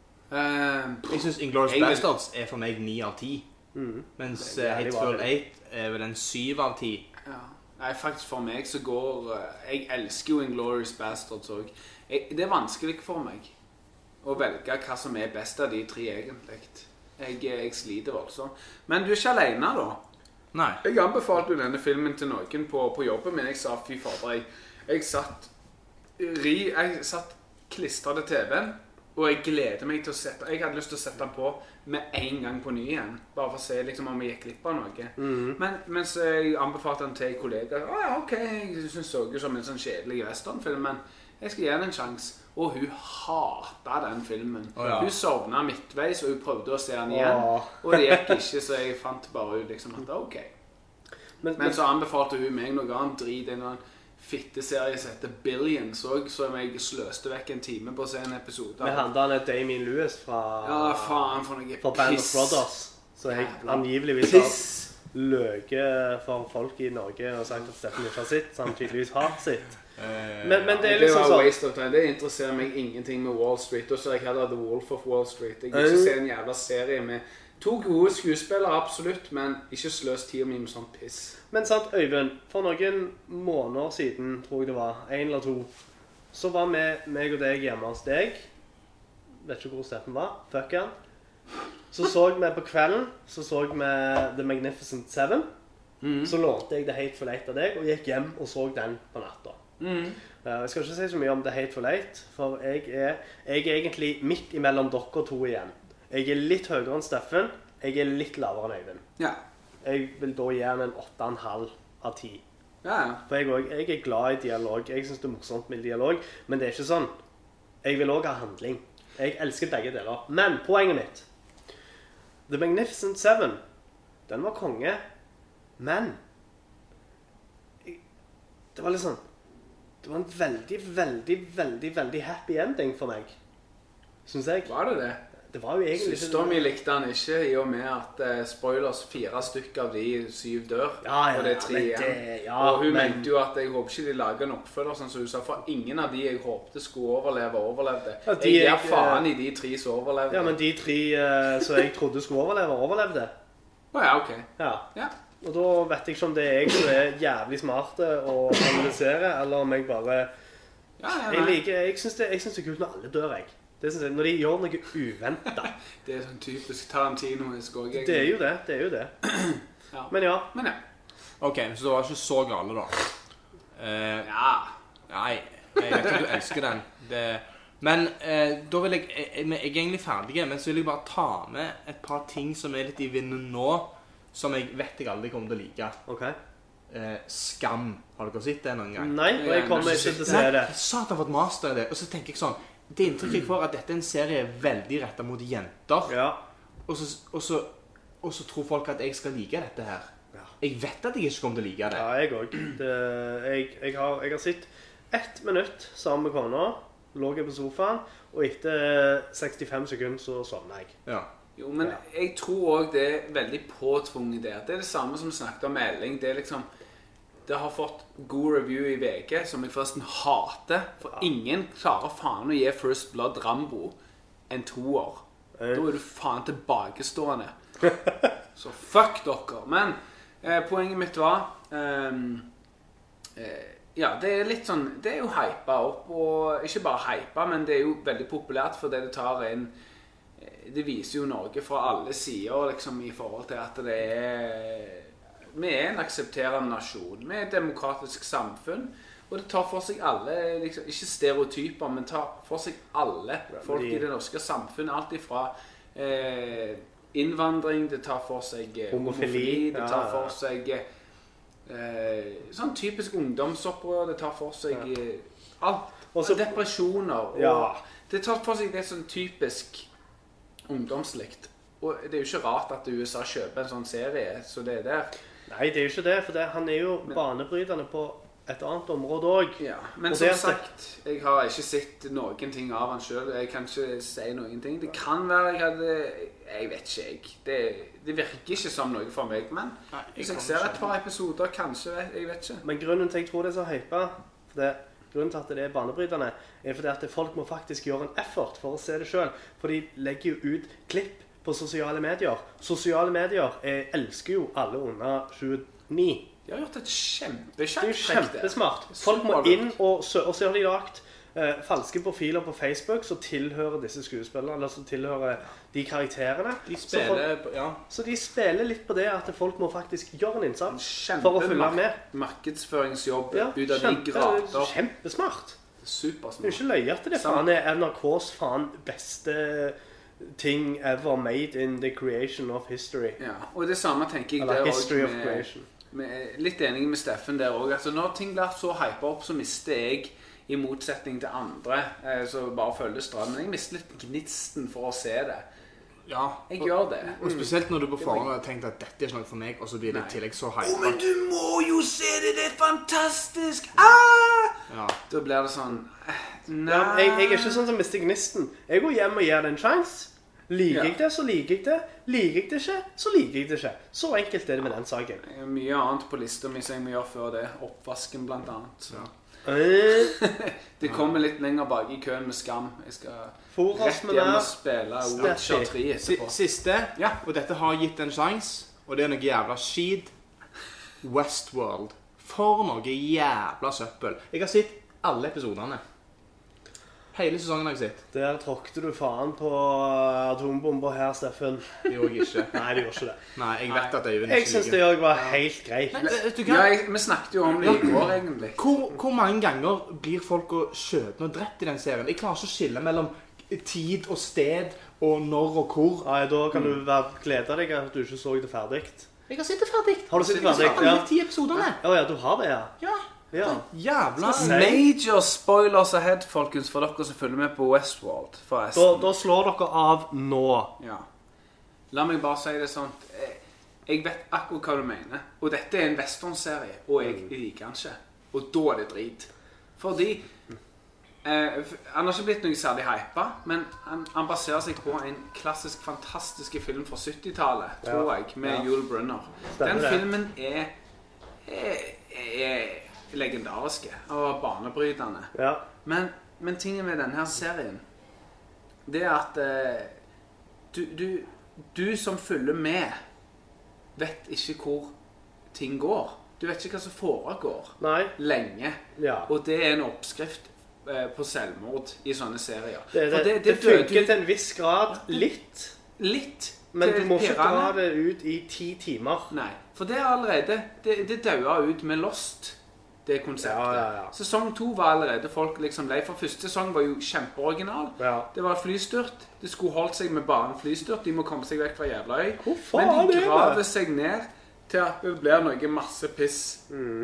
[SPEAKER 4] Eh,
[SPEAKER 2] Jeg synes Inglourious
[SPEAKER 4] Jeg vil-
[SPEAKER 2] Bastards er for meg ni av ti. Mens
[SPEAKER 3] Det er
[SPEAKER 2] eh,
[SPEAKER 3] jævlig
[SPEAKER 2] Hateful
[SPEAKER 3] bra.
[SPEAKER 2] Eight er vel en syv av ti.
[SPEAKER 4] ja. Nei, faktisk for meg så går... eh, Jeg elsker jo Inglourious Bastards også. Jeg, det er vanskelig for meg å velge hva som er best av de tre egentlig. Jeg, jeg sliter voldsomt. Men du er ikke alene da.
[SPEAKER 2] Nei.
[SPEAKER 4] Jeg anbefalte jo denne filmen til noen på, på jobben, men jeg sa, fy fader, jeg, jeg satt ri, jeg satt klistret til T V-en, og jeg gleder meg til å sette, jeg hadde lyst til å sette den på med en gang på ny igjen, bare for å se liksom, om jeg gikk glipp av noe. Men, mens jeg anbefalte den til en kollega, å ja, ok, jeg synes det så ut som en sånn kjedelig westernfilm, men jeg skal gi den en sjans. Og hun hatet den filmen.
[SPEAKER 2] Å, ja.
[SPEAKER 4] Hun sovnet midtveis, og hun prøvde å se den igjen.
[SPEAKER 3] Åh.
[SPEAKER 4] Og det gikk ikke, så jeg fant bare ut liksom at ok.
[SPEAKER 3] Men,
[SPEAKER 4] Men så anbefalte hun meg noe annet drit, en annen fitteserie som heter Billions, også, så jeg sløste vekk en time på å se en episode.
[SPEAKER 3] med han der er Damien Lewis fra,
[SPEAKER 4] Ja, faen for noe
[SPEAKER 3] fra Band of
[SPEAKER 4] piss.
[SPEAKER 3] Brothers. Så jeg
[SPEAKER 4] Jævla
[SPEAKER 3] angiveligvis har...
[SPEAKER 4] Piss.
[SPEAKER 3] løke for folk i Norge og sagt at Steffen ikke har sett, så han tydeligvis har sett.
[SPEAKER 2] Eh,
[SPEAKER 3] Men, men det er
[SPEAKER 4] Det
[SPEAKER 3] liksom
[SPEAKER 4] var
[SPEAKER 3] sånn...
[SPEAKER 4] waste of time. Det interesserer meg ingenting med Wall Street. Og så er jeg heller The Wolf of Wall Street. Jeg vil ikke se en jævla serie med to gode skuespillere, absolutt, men ikke sløs tida mi med sånn piss.
[SPEAKER 3] Men sant, Øyvind, for noen måneder siden, tror jeg det var, en eller to, så var vi, meg og deg hjemme hos deg. Vet ikke hvor Steffen var. Fuck han. Så så vi på kvelden, så så vi The Magnificent Seven.
[SPEAKER 4] Mm.
[SPEAKER 3] Så lånte jeg The Hateful Eight av deg, og gikk hjem og så den på natta.
[SPEAKER 4] Mm.
[SPEAKER 3] Uh, jeg skal ikke si så mye om The Hateful Eight, for jeg er, jeg er egentlig midt imellom dere to igjen. Jeg er litt høyere enn Steffen, jeg er litt lavere enn Øyvind.
[SPEAKER 4] Ja.
[SPEAKER 3] Jeg vil da gi han en åtte og en halv av ti.
[SPEAKER 4] Ja, ja.
[SPEAKER 3] For jeg, også, jeg er glad i dialog, jeg synes det er morsomt med dialog, men det er ikke sånn. Jeg vil også ha handling. Jeg elsker begge deler. Men poenget mitt, The Magnificent Seven, den var konge, men jeg, det var litt sånn, det var en veldig, veldig, veldig, veldig happy ending for meg, synes jeg.
[SPEAKER 4] Var det det?
[SPEAKER 3] Det var jo egentlig
[SPEAKER 4] Søster mi likte han ikke, i og med at uh, spoilers, fire stykker av de syv dør,
[SPEAKER 3] Ja, ja,
[SPEAKER 4] og det er tre
[SPEAKER 3] men
[SPEAKER 4] igjen.
[SPEAKER 3] det- ja,
[SPEAKER 4] og hun
[SPEAKER 3] men-
[SPEAKER 4] mente jo at jeg håper ikke de lager en oppfølger, sånn som hun sa, for ingen av de jeg håpte skulle overleve, overlevde.
[SPEAKER 3] Ja, de
[SPEAKER 4] jeg gir
[SPEAKER 3] jeg,
[SPEAKER 4] faen i de tre som overlevde.
[SPEAKER 3] Ja, men de tre uh, som jeg trodde skulle overleve, overlevde.
[SPEAKER 4] Å ja, ok.
[SPEAKER 3] Ja.
[SPEAKER 4] Ja.
[SPEAKER 3] Og da vet jeg ikke om det er jeg som er jævlig smarte å analysere, eller om jeg bare...
[SPEAKER 4] Ja, ja,
[SPEAKER 3] Jeg,
[SPEAKER 4] nei.
[SPEAKER 3] liker, jeg, synes det, jeg synes det er kult når alle dør, jeg. Det synes jeg, når de gjør noe uventet.
[SPEAKER 4] Det er sånn typisk Tarantino-esk også,
[SPEAKER 3] Det er jo det, det er jo det.
[SPEAKER 4] Ja.
[SPEAKER 3] Men ja,
[SPEAKER 4] Men ja.
[SPEAKER 2] Ok, så det var ikke så gale da. Eh,
[SPEAKER 4] Ja.
[SPEAKER 2] nei, jeg vet at du elsker den. Det, men eh, da vil jeg, jeg, jeg er egentlig ferdig, men så vil jeg bare ta med et par ting som er litt i vinden nå, som jeg vet jeg aldri kommer til å like.
[SPEAKER 3] ok.
[SPEAKER 2] Eh, Skam. Har dere sett det noen gang?
[SPEAKER 3] Nei, og jeg kommer ikke til å se det.
[SPEAKER 2] Nei, satan for et master er det. Og så tenker jeg sånn, det inntrykk jeg får at dette er en serie veldig rettet mot jenter.
[SPEAKER 3] Ja.
[SPEAKER 2] Og så, og, så, og så tror folk at jeg skal like dette her.
[SPEAKER 3] Ja.
[SPEAKER 2] Jeg vet at jeg ikke kommer til å like det.
[SPEAKER 3] Ja, jeg også. Det, jeg, jeg, har, jeg har sett ett minutt sammen med kona, lå jeg på sofaen, og etter sekstifem sekunder så sovnet jeg.
[SPEAKER 2] Ja.
[SPEAKER 4] Jo, men jeg tror også det er veldig påtvunget der. Det er det samme som snakket om melding. Det er liksom... Det har fått god review i V G, som jeg forresten hater. For ja. Ingen klarer faen å gi First Blood Rambo en toer.
[SPEAKER 3] Hey.
[SPEAKER 4] Da er du faen tilbakestående. Så fuck dere. Men eh, poenget mitt var... Um, eh, ja, det er litt sånn... Det er jo hypet opp, og ikke bare hypet, men det er jo veldig populært for det det tar inn... Det viser jo Norge fra alle sider, liksom, i forhold til at det er... Vi er en aksepterende nasjon, vi er et demokratisk samfunn, og det tar for seg alle, liksom, ikke stereotyper, men tar for seg alle folk i det norske samfunnet, alt ifra eh, innvandring, det tar for seg eh, homofili, det tar for seg eh, sånn typisk ungdomsopprør, det tar for seg eh, alt,
[SPEAKER 3] Også,
[SPEAKER 4] depresjoner, og
[SPEAKER 3] ja.
[SPEAKER 4] det tar for seg det sånn typisk ungdomslikt. Og det er jo ikke rart at U S A kjøper en sånn serie, så det er der.
[SPEAKER 3] Nei, det er jo ikke det, for det, han er jo banebrytende på et annet område også.
[SPEAKER 4] Ja, men
[SPEAKER 3] og
[SPEAKER 4] som
[SPEAKER 3] det,
[SPEAKER 4] sagt, jeg har ikke sett noen ting av han selv. Jeg kan ikke si noen ting. Det kan være jeg hadde... Jeg vet ikke, jeg. Det, det virker ikke som noe for meg, men
[SPEAKER 2] Nei, jeg
[SPEAKER 4] hvis jeg
[SPEAKER 2] kommer
[SPEAKER 4] ser
[SPEAKER 2] ikke.
[SPEAKER 4] et par episoder, kanskje, jeg vet ikke.
[SPEAKER 3] Men grunnen til jeg tror det er så hypet, for det, grunnen til at det er banebrytende, er fordi at folk må faktisk gjøre en effort for å se det selv. For de legger jo ut klipp på sosiale medier. Sosiale medier jeg elsker jo alle under tjueni.
[SPEAKER 4] De har gjort et
[SPEAKER 3] Det er
[SPEAKER 4] kjempekjekt
[SPEAKER 3] jo kjempesmart. Folk må inn, og så, og så har de lagt eh, falske profiler på Facebook som tilhører disse skuespillerne, eller som tilhører de karakterene.
[SPEAKER 2] De
[SPEAKER 3] så,
[SPEAKER 2] spiller,
[SPEAKER 3] folk,
[SPEAKER 2] ja.
[SPEAKER 3] så de spiller litt på det at folk må faktisk gjøre en innsats
[SPEAKER 4] Kjempe
[SPEAKER 3] for å følge med.
[SPEAKER 4] markedsføringsjobb
[SPEAKER 3] Ja,
[SPEAKER 4] ut av
[SPEAKER 3] kjempe,
[SPEAKER 4] de grader.
[SPEAKER 3] kjempesmart. Det er jo
[SPEAKER 4] Supersmart.
[SPEAKER 3] ikke løye at det faen er N R K's faen beste ting ever made in the creation of history.
[SPEAKER 4] Ja, og det samme tenker jeg
[SPEAKER 3] Eller
[SPEAKER 4] der
[SPEAKER 3] history
[SPEAKER 4] også
[SPEAKER 3] of
[SPEAKER 4] med,
[SPEAKER 3] creation.
[SPEAKER 4] med, litt enig med Steffen der også. Altså, når ting blir så hypet opp, så mister jeg, i motsetning til andre, eh, så bare følger strømmen. Jeg mister litt gnisten for å se det.
[SPEAKER 2] Ja.
[SPEAKER 4] Jeg gjør det.
[SPEAKER 2] Og spesielt når du på forhånd har tenkt at dette er ikke noe for meg, og så blir det i tillegg så
[SPEAKER 4] Å,
[SPEAKER 2] hype.
[SPEAKER 4] men du må jo se det, det er fantastisk! Ah!
[SPEAKER 2] Ja.
[SPEAKER 4] Da blir det sånn eh, Nei.
[SPEAKER 3] Ja, jeg, jeg er ikke sånn som mister gnisten. Jeg går hjem og gir det en sjans. Liker
[SPEAKER 4] Ja.
[SPEAKER 3] jeg det, så liker jeg det. Liker jeg det ikke, så liker jeg det ikke. Så enkelt er det med den saken.
[SPEAKER 4] Det er mye annet på lista mi som jeg må gjøre før det. Oppvasken blant annet. Så.
[SPEAKER 3] Eh,
[SPEAKER 4] Det kommer litt lenger bak i køen med skam. Jeg skal
[SPEAKER 3] For oss
[SPEAKER 4] rett
[SPEAKER 3] med
[SPEAKER 4] hjem
[SPEAKER 3] det.
[SPEAKER 4] og spille Witcher tre
[SPEAKER 2] Si-
[SPEAKER 4] etterpå.
[SPEAKER 2] Siste,
[SPEAKER 4] Ja.
[SPEAKER 2] og dette har gitt en sjanse, og det er noe jævla skit. Westworld. For noe jævla søppel. Jeg har sett alle episodene. Hele sesongen har jeg sett.
[SPEAKER 3] Der tråkte du faen på atombomber her, Steffen.
[SPEAKER 2] Det gjorde jeg ikke.
[SPEAKER 3] Nei, du gjorde ikke det.
[SPEAKER 2] Nei, jeg vet at Øyvind
[SPEAKER 3] Jeg
[SPEAKER 2] ikke
[SPEAKER 3] synes det
[SPEAKER 2] liker.
[SPEAKER 3] også var helt greit.
[SPEAKER 2] Men, vet du
[SPEAKER 4] Ja,
[SPEAKER 2] hva?
[SPEAKER 4] jeg, vi snakket jo om det i går, egentlig.
[SPEAKER 2] Hvor, hvor mange ganger blir folk å skjøte og drept i den serien? Jeg klarer ikke å skille mellom tid og sted og når og hvor.
[SPEAKER 3] Nei, da kan du være glede deg at du ikke så det ferdig.
[SPEAKER 2] Jeg har sett det ferdig.
[SPEAKER 3] Har du sett det
[SPEAKER 2] Jeg har
[SPEAKER 3] ferdig?
[SPEAKER 2] sett alle
[SPEAKER 3] Ja.
[SPEAKER 2] ti episodene.
[SPEAKER 3] Å ja, du har det, ja.
[SPEAKER 2] Ja.
[SPEAKER 3] Ja.
[SPEAKER 2] Jævla
[SPEAKER 3] Si-
[SPEAKER 4] Major spoilers ahead, folkens, for dere som følger med på Westworld,
[SPEAKER 3] Da,
[SPEAKER 4] forresten.
[SPEAKER 3] da slår dere av nå.
[SPEAKER 4] Ja. La meg bare si det sånn. eh, Jeg vet akkurat hva du mener. Og dette er en westernserie, og jeg liker den ikke. Og da er det drit. Fordi eh, Han har ikke blitt noe særlig hypa, men han, han baserer seg på en klassisk, fantastisk film fra syttitallet, tror jeg, med
[SPEAKER 3] Ja.
[SPEAKER 4] Yul Brynner.
[SPEAKER 3] Stemmer
[SPEAKER 4] Den
[SPEAKER 3] det.
[SPEAKER 4] filmen er, er, er legendariske og banebrytende.
[SPEAKER 3] Ja.
[SPEAKER 4] Men, men tingen med denne her serien, det er at eh, du, du, du som følger med, vet ikke hvor ting går. Du vet ikke hva som foregår
[SPEAKER 3] Nei.
[SPEAKER 4] lenge.
[SPEAKER 3] Ja.
[SPEAKER 4] Og det er en oppskrift eh, på selvmord i sånne serier.
[SPEAKER 3] Det,
[SPEAKER 4] For
[SPEAKER 3] det, det,
[SPEAKER 4] det døde
[SPEAKER 3] funker
[SPEAKER 4] ut
[SPEAKER 3] til en viss grad litt,
[SPEAKER 4] litt.
[SPEAKER 3] men
[SPEAKER 4] til
[SPEAKER 3] du må ikke
[SPEAKER 4] pirrende.
[SPEAKER 3] dra det ut i ti timer.
[SPEAKER 4] Nei, for det er allerede Det, det daua ut med Lost, det konseptet.
[SPEAKER 3] Ja, ja, ja.
[SPEAKER 4] Sesong to var allerede folk liksom lei. For første sesong var jo kjempeoriginal.
[SPEAKER 3] Ja.
[SPEAKER 4] Det var flystyrt. Det skulle holdt seg med bare en flystyrt. De må komme seg vekk fra jævla øy.
[SPEAKER 3] Hvor faen
[SPEAKER 4] Men de
[SPEAKER 3] er det?
[SPEAKER 4] graver seg ned til at det blir noe masse piss.
[SPEAKER 3] Mm.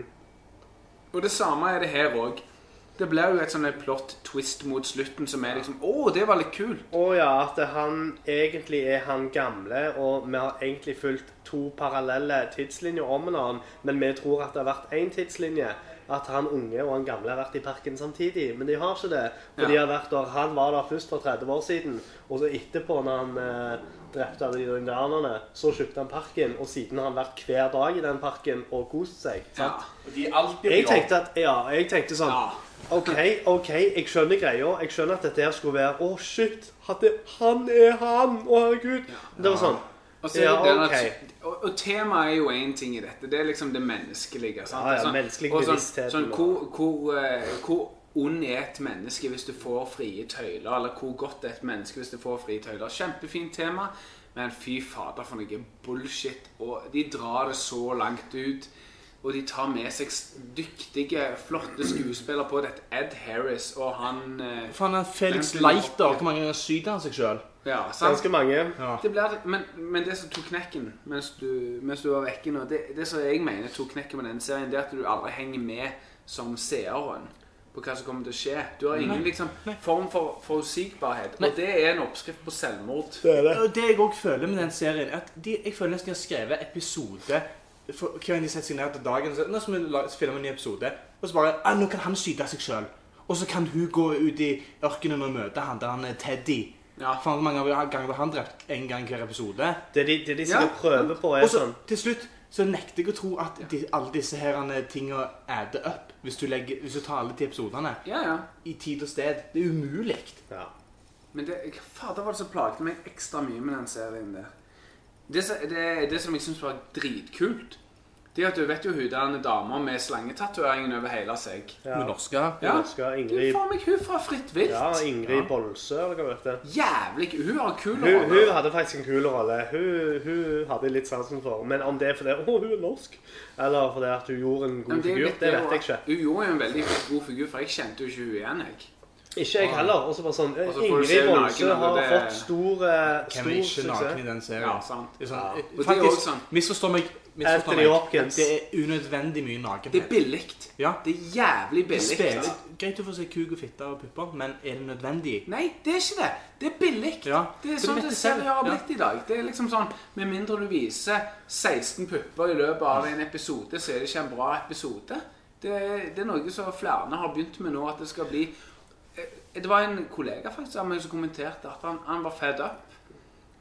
[SPEAKER 4] Og det samme er det her òg. Det blir jo et sånn et plot twist mot slutten som er liksom Å, det var litt kult.
[SPEAKER 3] Og ja, at han egentlig er han gamle, og vi har egentlig fulgt to parallelle tidslinjer om en annen, men vi tror at det har vært én tidslinje. At han unge og han gamle har vært i parken samtidig, men de har ikke det. For
[SPEAKER 4] Ja.
[SPEAKER 3] de har vært der, han var der først for tretti år siden, og så etterpå når han eh, drepte alle de indianerne, så kjøpte han parken, og siden har han vært hver dag i den parken og kost seg.
[SPEAKER 4] Ja.
[SPEAKER 3] Sant?
[SPEAKER 2] Og de er alltid
[SPEAKER 3] Jeg tenkte at, ja, jeg tenkte sånn,
[SPEAKER 4] Ja.
[SPEAKER 3] ok, ok, jeg skjønner greia, jeg skjønner at dette her skulle være, åh shit, hadde, han er han, åh herregud. Det var sånn,
[SPEAKER 4] Og, så er
[SPEAKER 3] Ja,
[SPEAKER 4] det den at-
[SPEAKER 3] ok.
[SPEAKER 4] og, og temaet er jo en ting i dette. Det er liksom det menneskelige. Sant?
[SPEAKER 3] Ja, ja,
[SPEAKER 4] Sånn-
[SPEAKER 3] menneskelig
[SPEAKER 4] og sånn,
[SPEAKER 3] bevissthet.
[SPEAKER 4] sånn, hvor, hvor, eh, hvor ond er et menneske hvis du får frie tøyler? Eller hvor godt er et menneske hvis du får frie tøyler? Kjempefint tema, men fy fader for noe bullshit. Og de drar det så langt ut. Og de tar med seg s- dyktige, flotte skuespillere på dette. Ed Harris og han eh,
[SPEAKER 2] Faen, han Felix
[SPEAKER 4] Anthony
[SPEAKER 2] Leiter,
[SPEAKER 4] Hopkins.
[SPEAKER 2] hvor mange ganger skyter han seg selv?
[SPEAKER 4] Ja, sant?
[SPEAKER 3] ganske mange.
[SPEAKER 2] Ja.
[SPEAKER 4] Det blir, men, men det som tok knekken mens du, mens du var vekke nå, det, det som jeg mener tok knekken med denne serien, det er at du aldri henger med som seeren på hva som kommer til å skje. Du har ingen liksom, form for forutsigbarhet. Og det er en oppskrift på selvmord.
[SPEAKER 3] Det er det.
[SPEAKER 2] Og det jeg også føler med den serien, er at de, jeg føler nesten de har skrevet episode for hver gang de setter seg ned til dagen. Så, nå skal vi la- spille en ny episode, og så bare, ah, nå kan han skyte seg selv. Og så kan hun gå ut i ørkenen og møte han der han er Teddy.
[SPEAKER 4] Ja.
[SPEAKER 2] Faen, hvor mange ganger har han drept en gang hver episode?
[SPEAKER 3] Det de, det de sikkert
[SPEAKER 4] Ja.
[SPEAKER 3] prøver på er
[SPEAKER 2] Og så
[SPEAKER 3] sånn,
[SPEAKER 2] til slutt så nekter jeg å tro at de, alle disse her tingene adder opp hvis du, legger, hvis du tar alle de episodene
[SPEAKER 4] Ja, ja.
[SPEAKER 2] i tid og sted. Det er umulig.
[SPEAKER 3] ja.
[SPEAKER 4] Men det, fader var det som plaget meg ekstra mye med den serien der. Det, som- det, det som jeg synes var dritkult, det er at du vet jo hun der en dame med slangetatoveringen over hele seg.
[SPEAKER 3] Ja.
[SPEAKER 2] Med norske.
[SPEAKER 4] Ja,
[SPEAKER 3] Skal
[SPEAKER 4] det er
[SPEAKER 3] Ingrid,
[SPEAKER 4] faen meg hun fra Fritt Vilt.
[SPEAKER 3] ja, Ingrid Bolsø, eller hva vet du.
[SPEAKER 4] Jævlig kul. Hun har kul
[SPEAKER 3] Hun,
[SPEAKER 4] rolle.
[SPEAKER 3] hun hadde faktisk en kul rolle. Hun, hun hadde litt sansen for. Men om det er fordi å, hun er norsk, eller fordi at hun gjorde en
[SPEAKER 4] Men
[SPEAKER 3] god
[SPEAKER 4] det er jo
[SPEAKER 3] figur,
[SPEAKER 4] litt
[SPEAKER 3] det
[SPEAKER 4] jo
[SPEAKER 3] vet jeg ikke.
[SPEAKER 4] at Hun gjorde jo en veldig god figur, for jeg kjente jo ikke hun igjen, jeg.
[SPEAKER 3] Ikke jeg heller. Og så bare sånn,
[SPEAKER 4] Og så får du se
[SPEAKER 3] Ingrid
[SPEAKER 4] naken,
[SPEAKER 3] Bolsø
[SPEAKER 4] og
[SPEAKER 3] har
[SPEAKER 4] det-
[SPEAKER 3] fått stor, eh,
[SPEAKER 2] Hvem er
[SPEAKER 3] stor
[SPEAKER 2] ikke naken i
[SPEAKER 3] suksess.
[SPEAKER 2] den serien?
[SPEAKER 4] Ja, sant.
[SPEAKER 2] Det er sånn,
[SPEAKER 3] Ja.
[SPEAKER 2] eh,
[SPEAKER 4] Og det er
[SPEAKER 2] faktisk,
[SPEAKER 4] også sånn-
[SPEAKER 2] misforstå meg, misforstå
[SPEAKER 3] Anthony
[SPEAKER 2] meg
[SPEAKER 3] Hopkins.
[SPEAKER 2] at det er unødvendig mye nakenhet.
[SPEAKER 4] Det er billig.
[SPEAKER 2] Ja.
[SPEAKER 4] Det er jævlig
[SPEAKER 2] Det
[SPEAKER 4] billig.
[SPEAKER 2] spiller, greit å få se kuk og fitte og pupper, men er det nødvendig?
[SPEAKER 4] Nei, det er ikke det. Det er billig.
[SPEAKER 2] Ja,
[SPEAKER 4] Det er
[SPEAKER 2] for du
[SPEAKER 4] sånn
[SPEAKER 2] vet
[SPEAKER 4] det
[SPEAKER 2] det selv.
[SPEAKER 4] serier har
[SPEAKER 2] Ja.
[SPEAKER 4] blitt i dag. Det er liksom sånn, med mindre du viser seksten pupper i løpet av en episode, så er det ikke en bra episode. Det, er- det er noe som flere har begynt med nå, at det skal bli... Det var en kollega faktisk av meg som kommenterte at han, han var fed up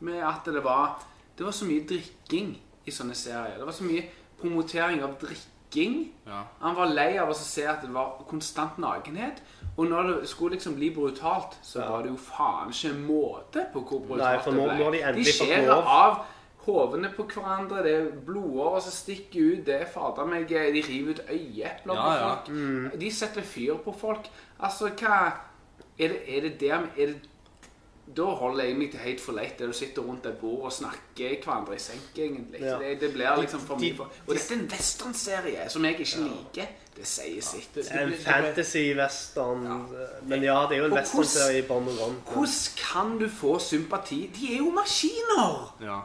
[SPEAKER 4] med at det var, det var så mye drikking i sånne serier. Det var så mye promotering av drikking.
[SPEAKER 2] Ja.
[SPEAKER 4] Han var lei av å se at det var konstant nakenhet. Og når det skulle liksom bli brutalt, så
[SPEAKER 3] Ja.
[SPEAKER 4] var det jo faen ikke måte på hvor brutalt
[SPEAKER 3] Nei, for nå,
[SPEAKER 4] det
[SPEAKER 3] nå har
[SPEAKER 4] ble.
[SPEAKER 3] de
[SPEAKER 4] De
[SPEAKER 3] endelig fått
[SPEAKER 4] skjærer
[SPEAKER 3] lov.
[SPEAKER 4] av hovene på hverandre, det er blodårer som stikker ut, det er fader meg, de river ut øyeepler på
[SPEAKER 2] Ja, ja.
[SPEAKER 4] folk. De setter fyr på folk. Altså, hva... Er det, er det der... Er det, da holder jeg meg til Hateful Eight, der du sitter rundt et bord og snakker hverandre i senk, egentlig.
[SPEAKER 3] Ja.
[SPEAKER 4] Det, det blir liksom for
[SPEAKER 3] De-
[SPEAKER 4] mye for... Og dette er en western-serie som jeg ikke liker. Det sier sitt.
[SPEAKER 2] Det-
[SPEAKER 3] En fantasy-western. Men ja, det er jo en
[SPEAKER 4] Og
[SPEAKER 3] western-serie i bånn og grunn.
[SPEAKER 4] Hvordan kan du få sympati? De er jo maskiner!
[SPEAKER 2] Ja.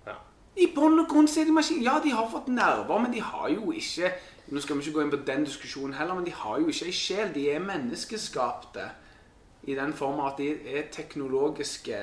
[SPEAKER 4] I bånn og grunn så er de maskiner. Ja, de har fått nerver, men de har jo ikke... Nå skal vi ikke gå inn på den diskusjonen heller, men de har jo ikke en sjel. De er menneskeskapte. I den formen at de er teknologiske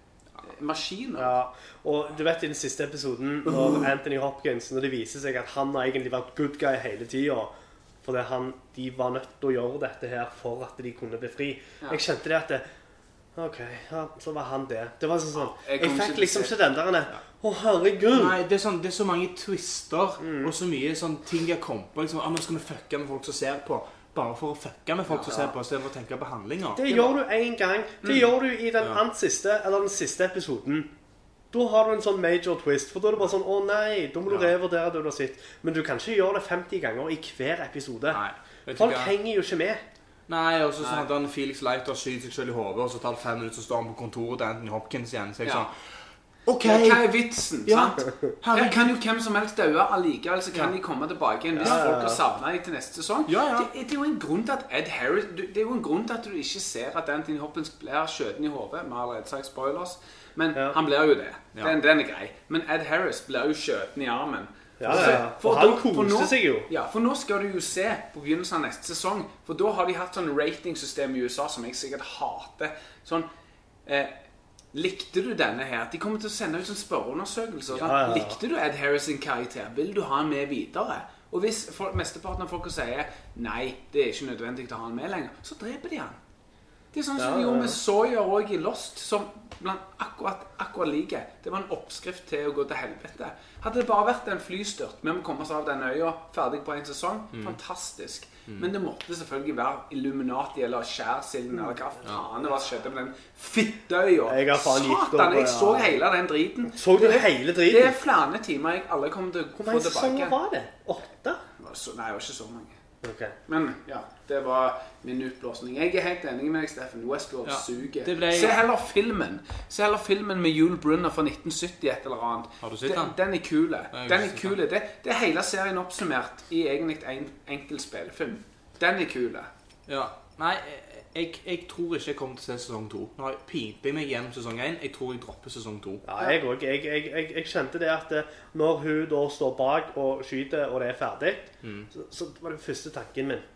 [SPEAKER 4] maskiner.
[SPEAKER 3] Ja, og du vet i den siste episoden når Anthony Hopkins, når det viser seg at han har egentlig vært good guy hele tiden, fordi han, de var nødt til å gjøre dette her for at de kunne bli fri.
[SPEAKER 4] Ja.
[SPEAKER 3] Jeg kjente det at det, ok, ja, så var han det. Det var sånn sånn,
[SPEAKER 4] jeg
[SPEAKER 3] jeg
[SPEAKER 4] kommer
[SPEAKER 3] fikk
[SPEAKER 4] ikke til å
[SPEAKER 3] liksom
[SPEAKER 4] se-
[SPEAKER 3] ikke den der, å herregud.
[SPEAKER 2] Nei, det er, sånn, det er så mange twister og så mye sånn ting jeg kom på. Liksom, ah, nå skal vi fucke med folk som ser på. Bare for å fucke med folk som ser på, i stedet for å tenke på handlinger.
[SPEAKER 3] Det gjør du en gang. Det gjør du i den
[SPEAKER 2] Ja.
[SPEAKER 3] andre siste, eller den siste episoden. Da har du en sånn major twist, for da er det bare sånn, å nei, da må du
[SPEAKER 2] Ja.
[SPEAKER 3] revurdere det du har sett. Men du kan ikke gjøre det femti ganger i hver episode.
[SPEAKER 2] Nei. Vet du
[SPEAKER 3] Folk
[SPEAKER 2] hva?
[SPEAKER 3] henger jo ikke med.
[SPEAKER 2] Nei, og så sånn at han Felix Leiter skyter seg selv i hodet, og så tar det fem minutter, så står han på kontoret til Anthony Hopkins igjen. Så jeg
[SPEAKER 4] Ja.
[SPEAKER 2] sånn, ok.
[SPEAKER 4] Ja, hva er vitsen,
[SPEAKER 2] Ja.
[SPEAKER 4] sant? Her kan jo hvem som helst døde allikevel, så kan
[SPEAKER 2] Ja.
[SPEAKER 4] de komme tilbake igjen hvis
[SPEAKER 3] Ja, ja, ja.
[SPEAKER 4] folk har savnet dem til neste sesong.
[SPEAKER 2] Ja, ja.
[SPEAKER 4] Det, det er jo en grunn til at Ed Harris, du- det er jo en grunn til at du ikke ser at Anthony Hopkins blir skjøten i hodet. Vi har allerede sagt spoilers, men
[SPEAKER 3] Ja.
[SPEAKER 4] han blir jo det.
[SPEAKER 2] Ja.
[SPEAKER 4] Den, den er grei. Men Ed Harris blir jo skjøten i armen.
[SPEAKER 3] Ja, ja, ja.
[SPEAKER 4] For
[SPEAKER 3] Og han
[SPEAKER 4] da- for
[SPEAKER 3] koste
[SPEAKER 4] nå-
[SPEAKER 3] seg jo.
[SPEAKER 4] Ja, for nå skal du jo se på begynnelsen av neste sesong, for da har de hatt sånn ratingsystem i U S A som jeg sikkert hater. Sånn, eh, likte du denne her? De kommer til å sende ut sånn spørreundersøkelser. Sånn,
[SPEAKER 3] Ja, ja, ja.
[SPEAKER 4] likte du Ed Harris sin karakter? Vil du ha han med videre? Og hvis folk, mesteparten av folk sier nei, det er ikke nødvendig å ha han med lenger, så dreper de han. Det er sånn som
[SPEAKER 3] Ja,
[SPEAKER 4] de
[SPEAKER 3] ja,
[SPEAKER 4] gjorde
[SPEAKER 3] ja.
[SPEAKER 4] med Sawyer og i Lost, som blant akkurat, akkurat like. Det var en oppskrift til å gå til helvete. Hadde det bare vært en flystyrt, vi må komme oss av den øya, ferdig på en sesong,
[SPEAKER 3] Mm.
[SPEAKER 4] fantastisk. Men det måtte selvfølgelig være Illuminati eller Skjærsilden, eller hva faen det var som skjedde med den fitteøya.
[SPEAKER 3] Jeg har faen gitt opp,
[SPEAKER 4] Satan, jeg
[SPEAKER 3] ja.
[SPEAKER 4] så hele den driten.
[SPEAKER 3] Så du
[SPEAKER 4] Det er-
[SPEAKER 3] hele driten?
[SPEAKER 4] Det er flere timer jeg alle kommer til å
[SPEAKER 3] Hvor
[SPEAKER 4] få
[SPEAKER 3] mange
[SPEAKER 4] tilbake.
[SPEAKER 3] sesonger var det? Åtte?
[SPEAKER 4] Det var så- Nei, det var ikke så mange.
[SPEAKER 3] Ok.
[SPEAKER 4] Men ja, det var min utblåsning. Jeg er helt enig med deg, Steffen. Westworld
[SPEAKER 2] Ja,
[SPEAKER 4] suger.
[SPEAKER 2] det ble-
[SPEAKER 4] Se heller filmen. Se heller filmen med Yul Brynner fra nitten sytti et eller annet.
[SPEAKER 2] Har du sett
[SPEAKER 4] den?
[SPEAKER 2] den?
[SPEAKER 4] Den er kule.
[SPEAKER 2] jeg har
[SPEAKER 4] Den
[SPEAKER 2] ikke
[SPEAKER 4] er
[SPEAKER 2] sett
[SPEAKER 4] kule. Det, det er hele serien oppsummert i egentlig en enkel spillefilm. Den er kule.
[SPEAKER 2] Ja. Nei, jeg, jeg tror ikke jeg kommer til å se sesong to. Nå har jeg pimpet meg gjennom sesong én. Jeg tror jeg dropper sesong to.
[SPEAKER 3] Ja, jeg òg. Jeg, jeg, jeg, jeg kjente det at eh, når hun da står bak og skyter, og det er ferdig,
[SPEAKER 2] Mm.
[SPEAKER 3] så, så var det første tanken min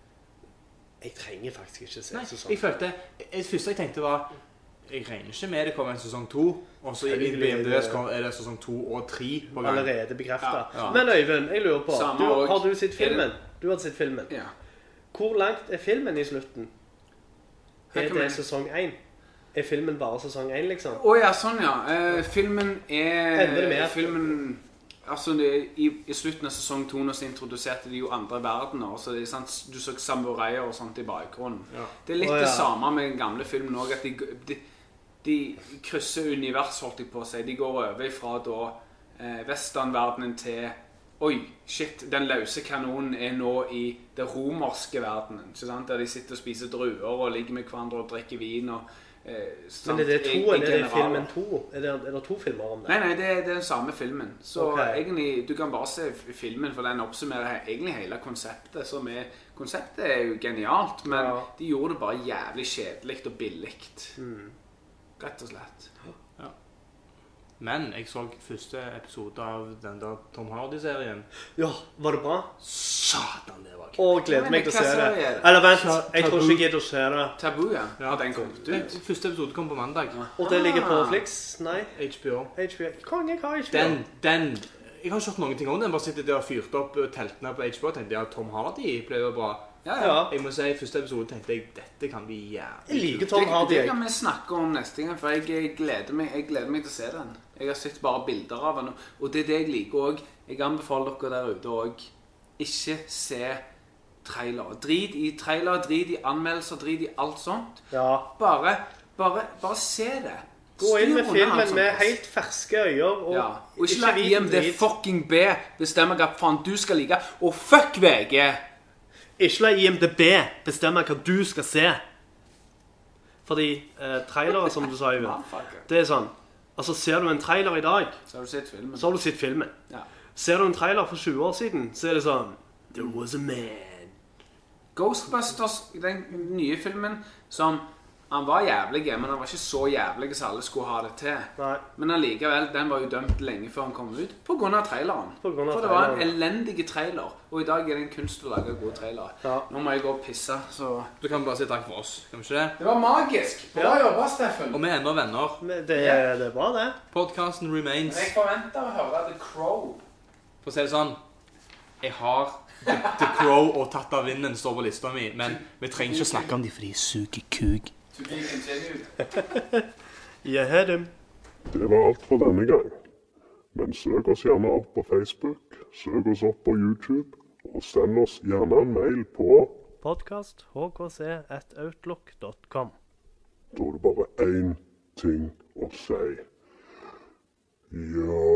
[SPEAKER 3] jeg trenger faktisk ikke se
[SPEAKER 2] Nei,
[SPEAKER 3] sesong.
[SPEAKER 2] jeg følte Det første jeg tenkte var jeg regner ikke med det kommer en sesong to. Og så i
[SPEAKER 3] Selvfølgelig,
[SPEAKER 2] B M D S
[SPEAKER 3] det-
[SPEAKER 2] kom- er det sesong to og tre på gang.
[SPEAKER 3] Allerede bekreftet.
[SPEAKER 2] Ja, ja.
[SPEAKER 3] Men Øyvind, jeg lurer på,
[SPEAKER 4] Samme
[SPEAKER 3] du,
[SPEAKER 4] og-
[SPEAKER 3] har du sett
[SPEAKER 4] er
[SPEAKER 3] filmen?
[SPEAKER 4] det-
[SPEAKER 3] Du har sett filmen.
[SPEAKER 4] Ja.
[SPEAKER 3] Hvor langt er filmen i slutten?
[SPEAKER 4] Hva
[SPEAKER 3] Er
[SPEAKER 4] kan vi-
[SPEAKER 3] det sesong én? Er filmen bare sesong én, liksom?
[SPEAKER 4] Å ja, sånn ja. Eh, filmen er
[SPEAKER 3] Ender det med at-
[SPEAKER 4] filmen, altså det, i, I slutten av sesong to nå så introduserte de jo andre verdener. Så det er sant, du så samuraier og sånt i bakgrunnen.
[SPEAKER 2] Ja.
[SPEAKER 4] Det er litt
[SPEAKER 3] Å, ja.
[SPEAKER 4] det samme med den gamle filmen også, at de, de, de krysser univers, holdt jeg på å si. De går over fra da eh, westernverdenen til oi, shit, den løse kanonen er nå i det romerske verdenen. Ikke sant? Der de sitter og spiser druer og ligger med hverandre og drikker vin. Og, eh, sant?
[SPEAKER 3] Men er det
[SPEAKER 4] I-
[SPEAKER 3] to,
[SPEAKER 4] i
[SPEAKER 3] eller er det
[SPEAKER 4] generaler.
[SPEAKER 3] filmen to? Er det, er det to filmer om det?
[SPEAKER 4] Nei, nei, det, det er den samme filmen. Så
[SPEAKER 3] Ok.
[SPEAKER 4] egentlig, du kan bare se f- filmen, for den oppsummerer he- egentlig hele konseptet. Som er, konseptet er jo genialt, men
[SPEAKER 3] Ja.
[SPEAKER 4] de gjorde det bare jævlig kjedelig og billigt.
[SPEAKER 3] Mm.
[SPEAKER 4] Rett og slett.
[SPEAKER 2] Men jeg så første episode av den der Tom Hardy-serien.
[SPEAKER 3] Ja, var det bra?
[SPEAKER 2] Satan, det var
[SPEAKER 3] Å, gleder meg til å
[SPEAKER 4] Hva
[SPEAKER 3] se det.
[SPEAKER 4] serie er det?
[SPEAKER 3] Eller vent,
[SPEAKER 2] Ta-
[SPEAKER 3] jeg tror
[SPEAKER 2] Tabu.
[SPEAKER 3] ikke jeg gidder å se det.
[SPEAKER 4] Tabu, ja. Har den kommet ut?
[SPEAKER 2] kult. Første episode kom på mandag.
[SPEAKER 3] Og det ligger på
[SPEAKER 4] Ah.
[SPEAKER 3] Flix? Nei,
[SPEAKER 2] H B O.
[SPEAKER 3] H B O. Kongen, jeg har H B O.
[SPEAKER 2] Den, den Jeg har ikke hørt noen ting om den. Bare sittet der og fyrt opp teltene på H B O og tenkte ja, Tom Hardy ble jo bra.
[SPEAKER 4] Ja, ja.
[SPEAKER 2] Jeg må si, i første episode tenkte jeg, dette kan bli jævlig
[SPEAKER 3] Jeg liker
[SPEAKER 2] kult.
[SPEAKER 3] Tom
[SPEAKER 4] Det,
[SPEAKER 3] Hardy.
[SPEAKER 4] det
[SPEAKER 3] jeg.
[SPEAKER 4] kan vi snakke om neste gang, for jeg, jeg, gleder meg, jeg gleder meg til å se den. Jeg har sett bare bilder av den, og det er det jeg liker også. Jeg anbefaler dere der ute også. Ikke se trailer. Drit i trailer, drit i anmeldelser, drit i alt sånt.
[SPEAKER 3] Ja.
[SPEAKER 4] Bare, bare, bare se det.
[SPEAKER 3] Gå inn med
[SPEAKER 4] Styr unna alt
[SPEAKER 3] filmen
[SPEAKER 4] sånt.
[SPEAKER 3] med helt ferske øyer, og,
[SPEAKER 4] Ja. Og ikke la
[SPEAKER 3] vit
[SPEAKER 4] I
[SPEAKER 3] en
[SPEAKER 4] M D
[SPEAKER 3] drit.
[SPEAKER 4] fucking B bestemme hva faen du skal like. Og fuck V G!
[SPEAKER 3] Ikke la I M D B bestemme hva du skal se. Fordi eh, trailere, som du sa, Øyvind,
[SPEAKER 4] Motherfucker.
[SPEAKER 3] det er sånn. Altså, ser du en trailer i dag,
[SPEAKER 4] Så har du sett filmen.
[SPEAKER 3] så har du sett filmen.
[SPEAKER 4] Ja.
[SPEAKER 3] Ser du en trailer for tjue år siden, så er det sånn There was a man.
[SPEAKER 4] Ghostbusters, den nye filmen, som han var jævlig, men han var ikke så jævlig som alle skulle ha det til.
[SPEAKER 3] Nei.
[SPEAKER 4] Men allikevel, den var jo dømt lenge før han kom ut, på grunn av traileren.
[SPEAKER 3] På grunn av
[SPEAKER 4] For det var en
[SPEAKER 3] traileren.
[SPEAKER 4] elendig trailer, og i dag er det en kunst å lage gode trailere.
[SPEAKER 3] Ja.
[SPEAKER 4] Nå må jeg gå og pisse, så...
[SPEAKER 2] Du kan bare si takk for oss, kan vi ikke det?
[SPEAKER 4] Det var magisk! Bra jobba, Steffen!
[SPEAKER 2] Og vi er enda venner.
[SPEAKER 3] Men det, er- det er bra, det.
[SPEAKER 2] Podcasten remains.
[SPEAKER 4] Men jeg forventer å høre The Crow.
[SPEAKER 2] For å si det sånn, jeg har The, The Crow og Tatt av vinden står på lista mi, men vi trenger ikke snakke om de, for de suger kuk.
[SPEAKER 4] To be continued.
[SPEAKER 3] Jeg har dem.
[SPEAKER 1] Det var alt for denne gang. Men søk oss gjerne opp på Facebook, søk oss opp på YouTube, og send oss gjerne en mail på
[SPEAKER 3] Podcast h k c at outlook dot com.
[SPEAKER 1] Da er det bare én ting å si. Ja.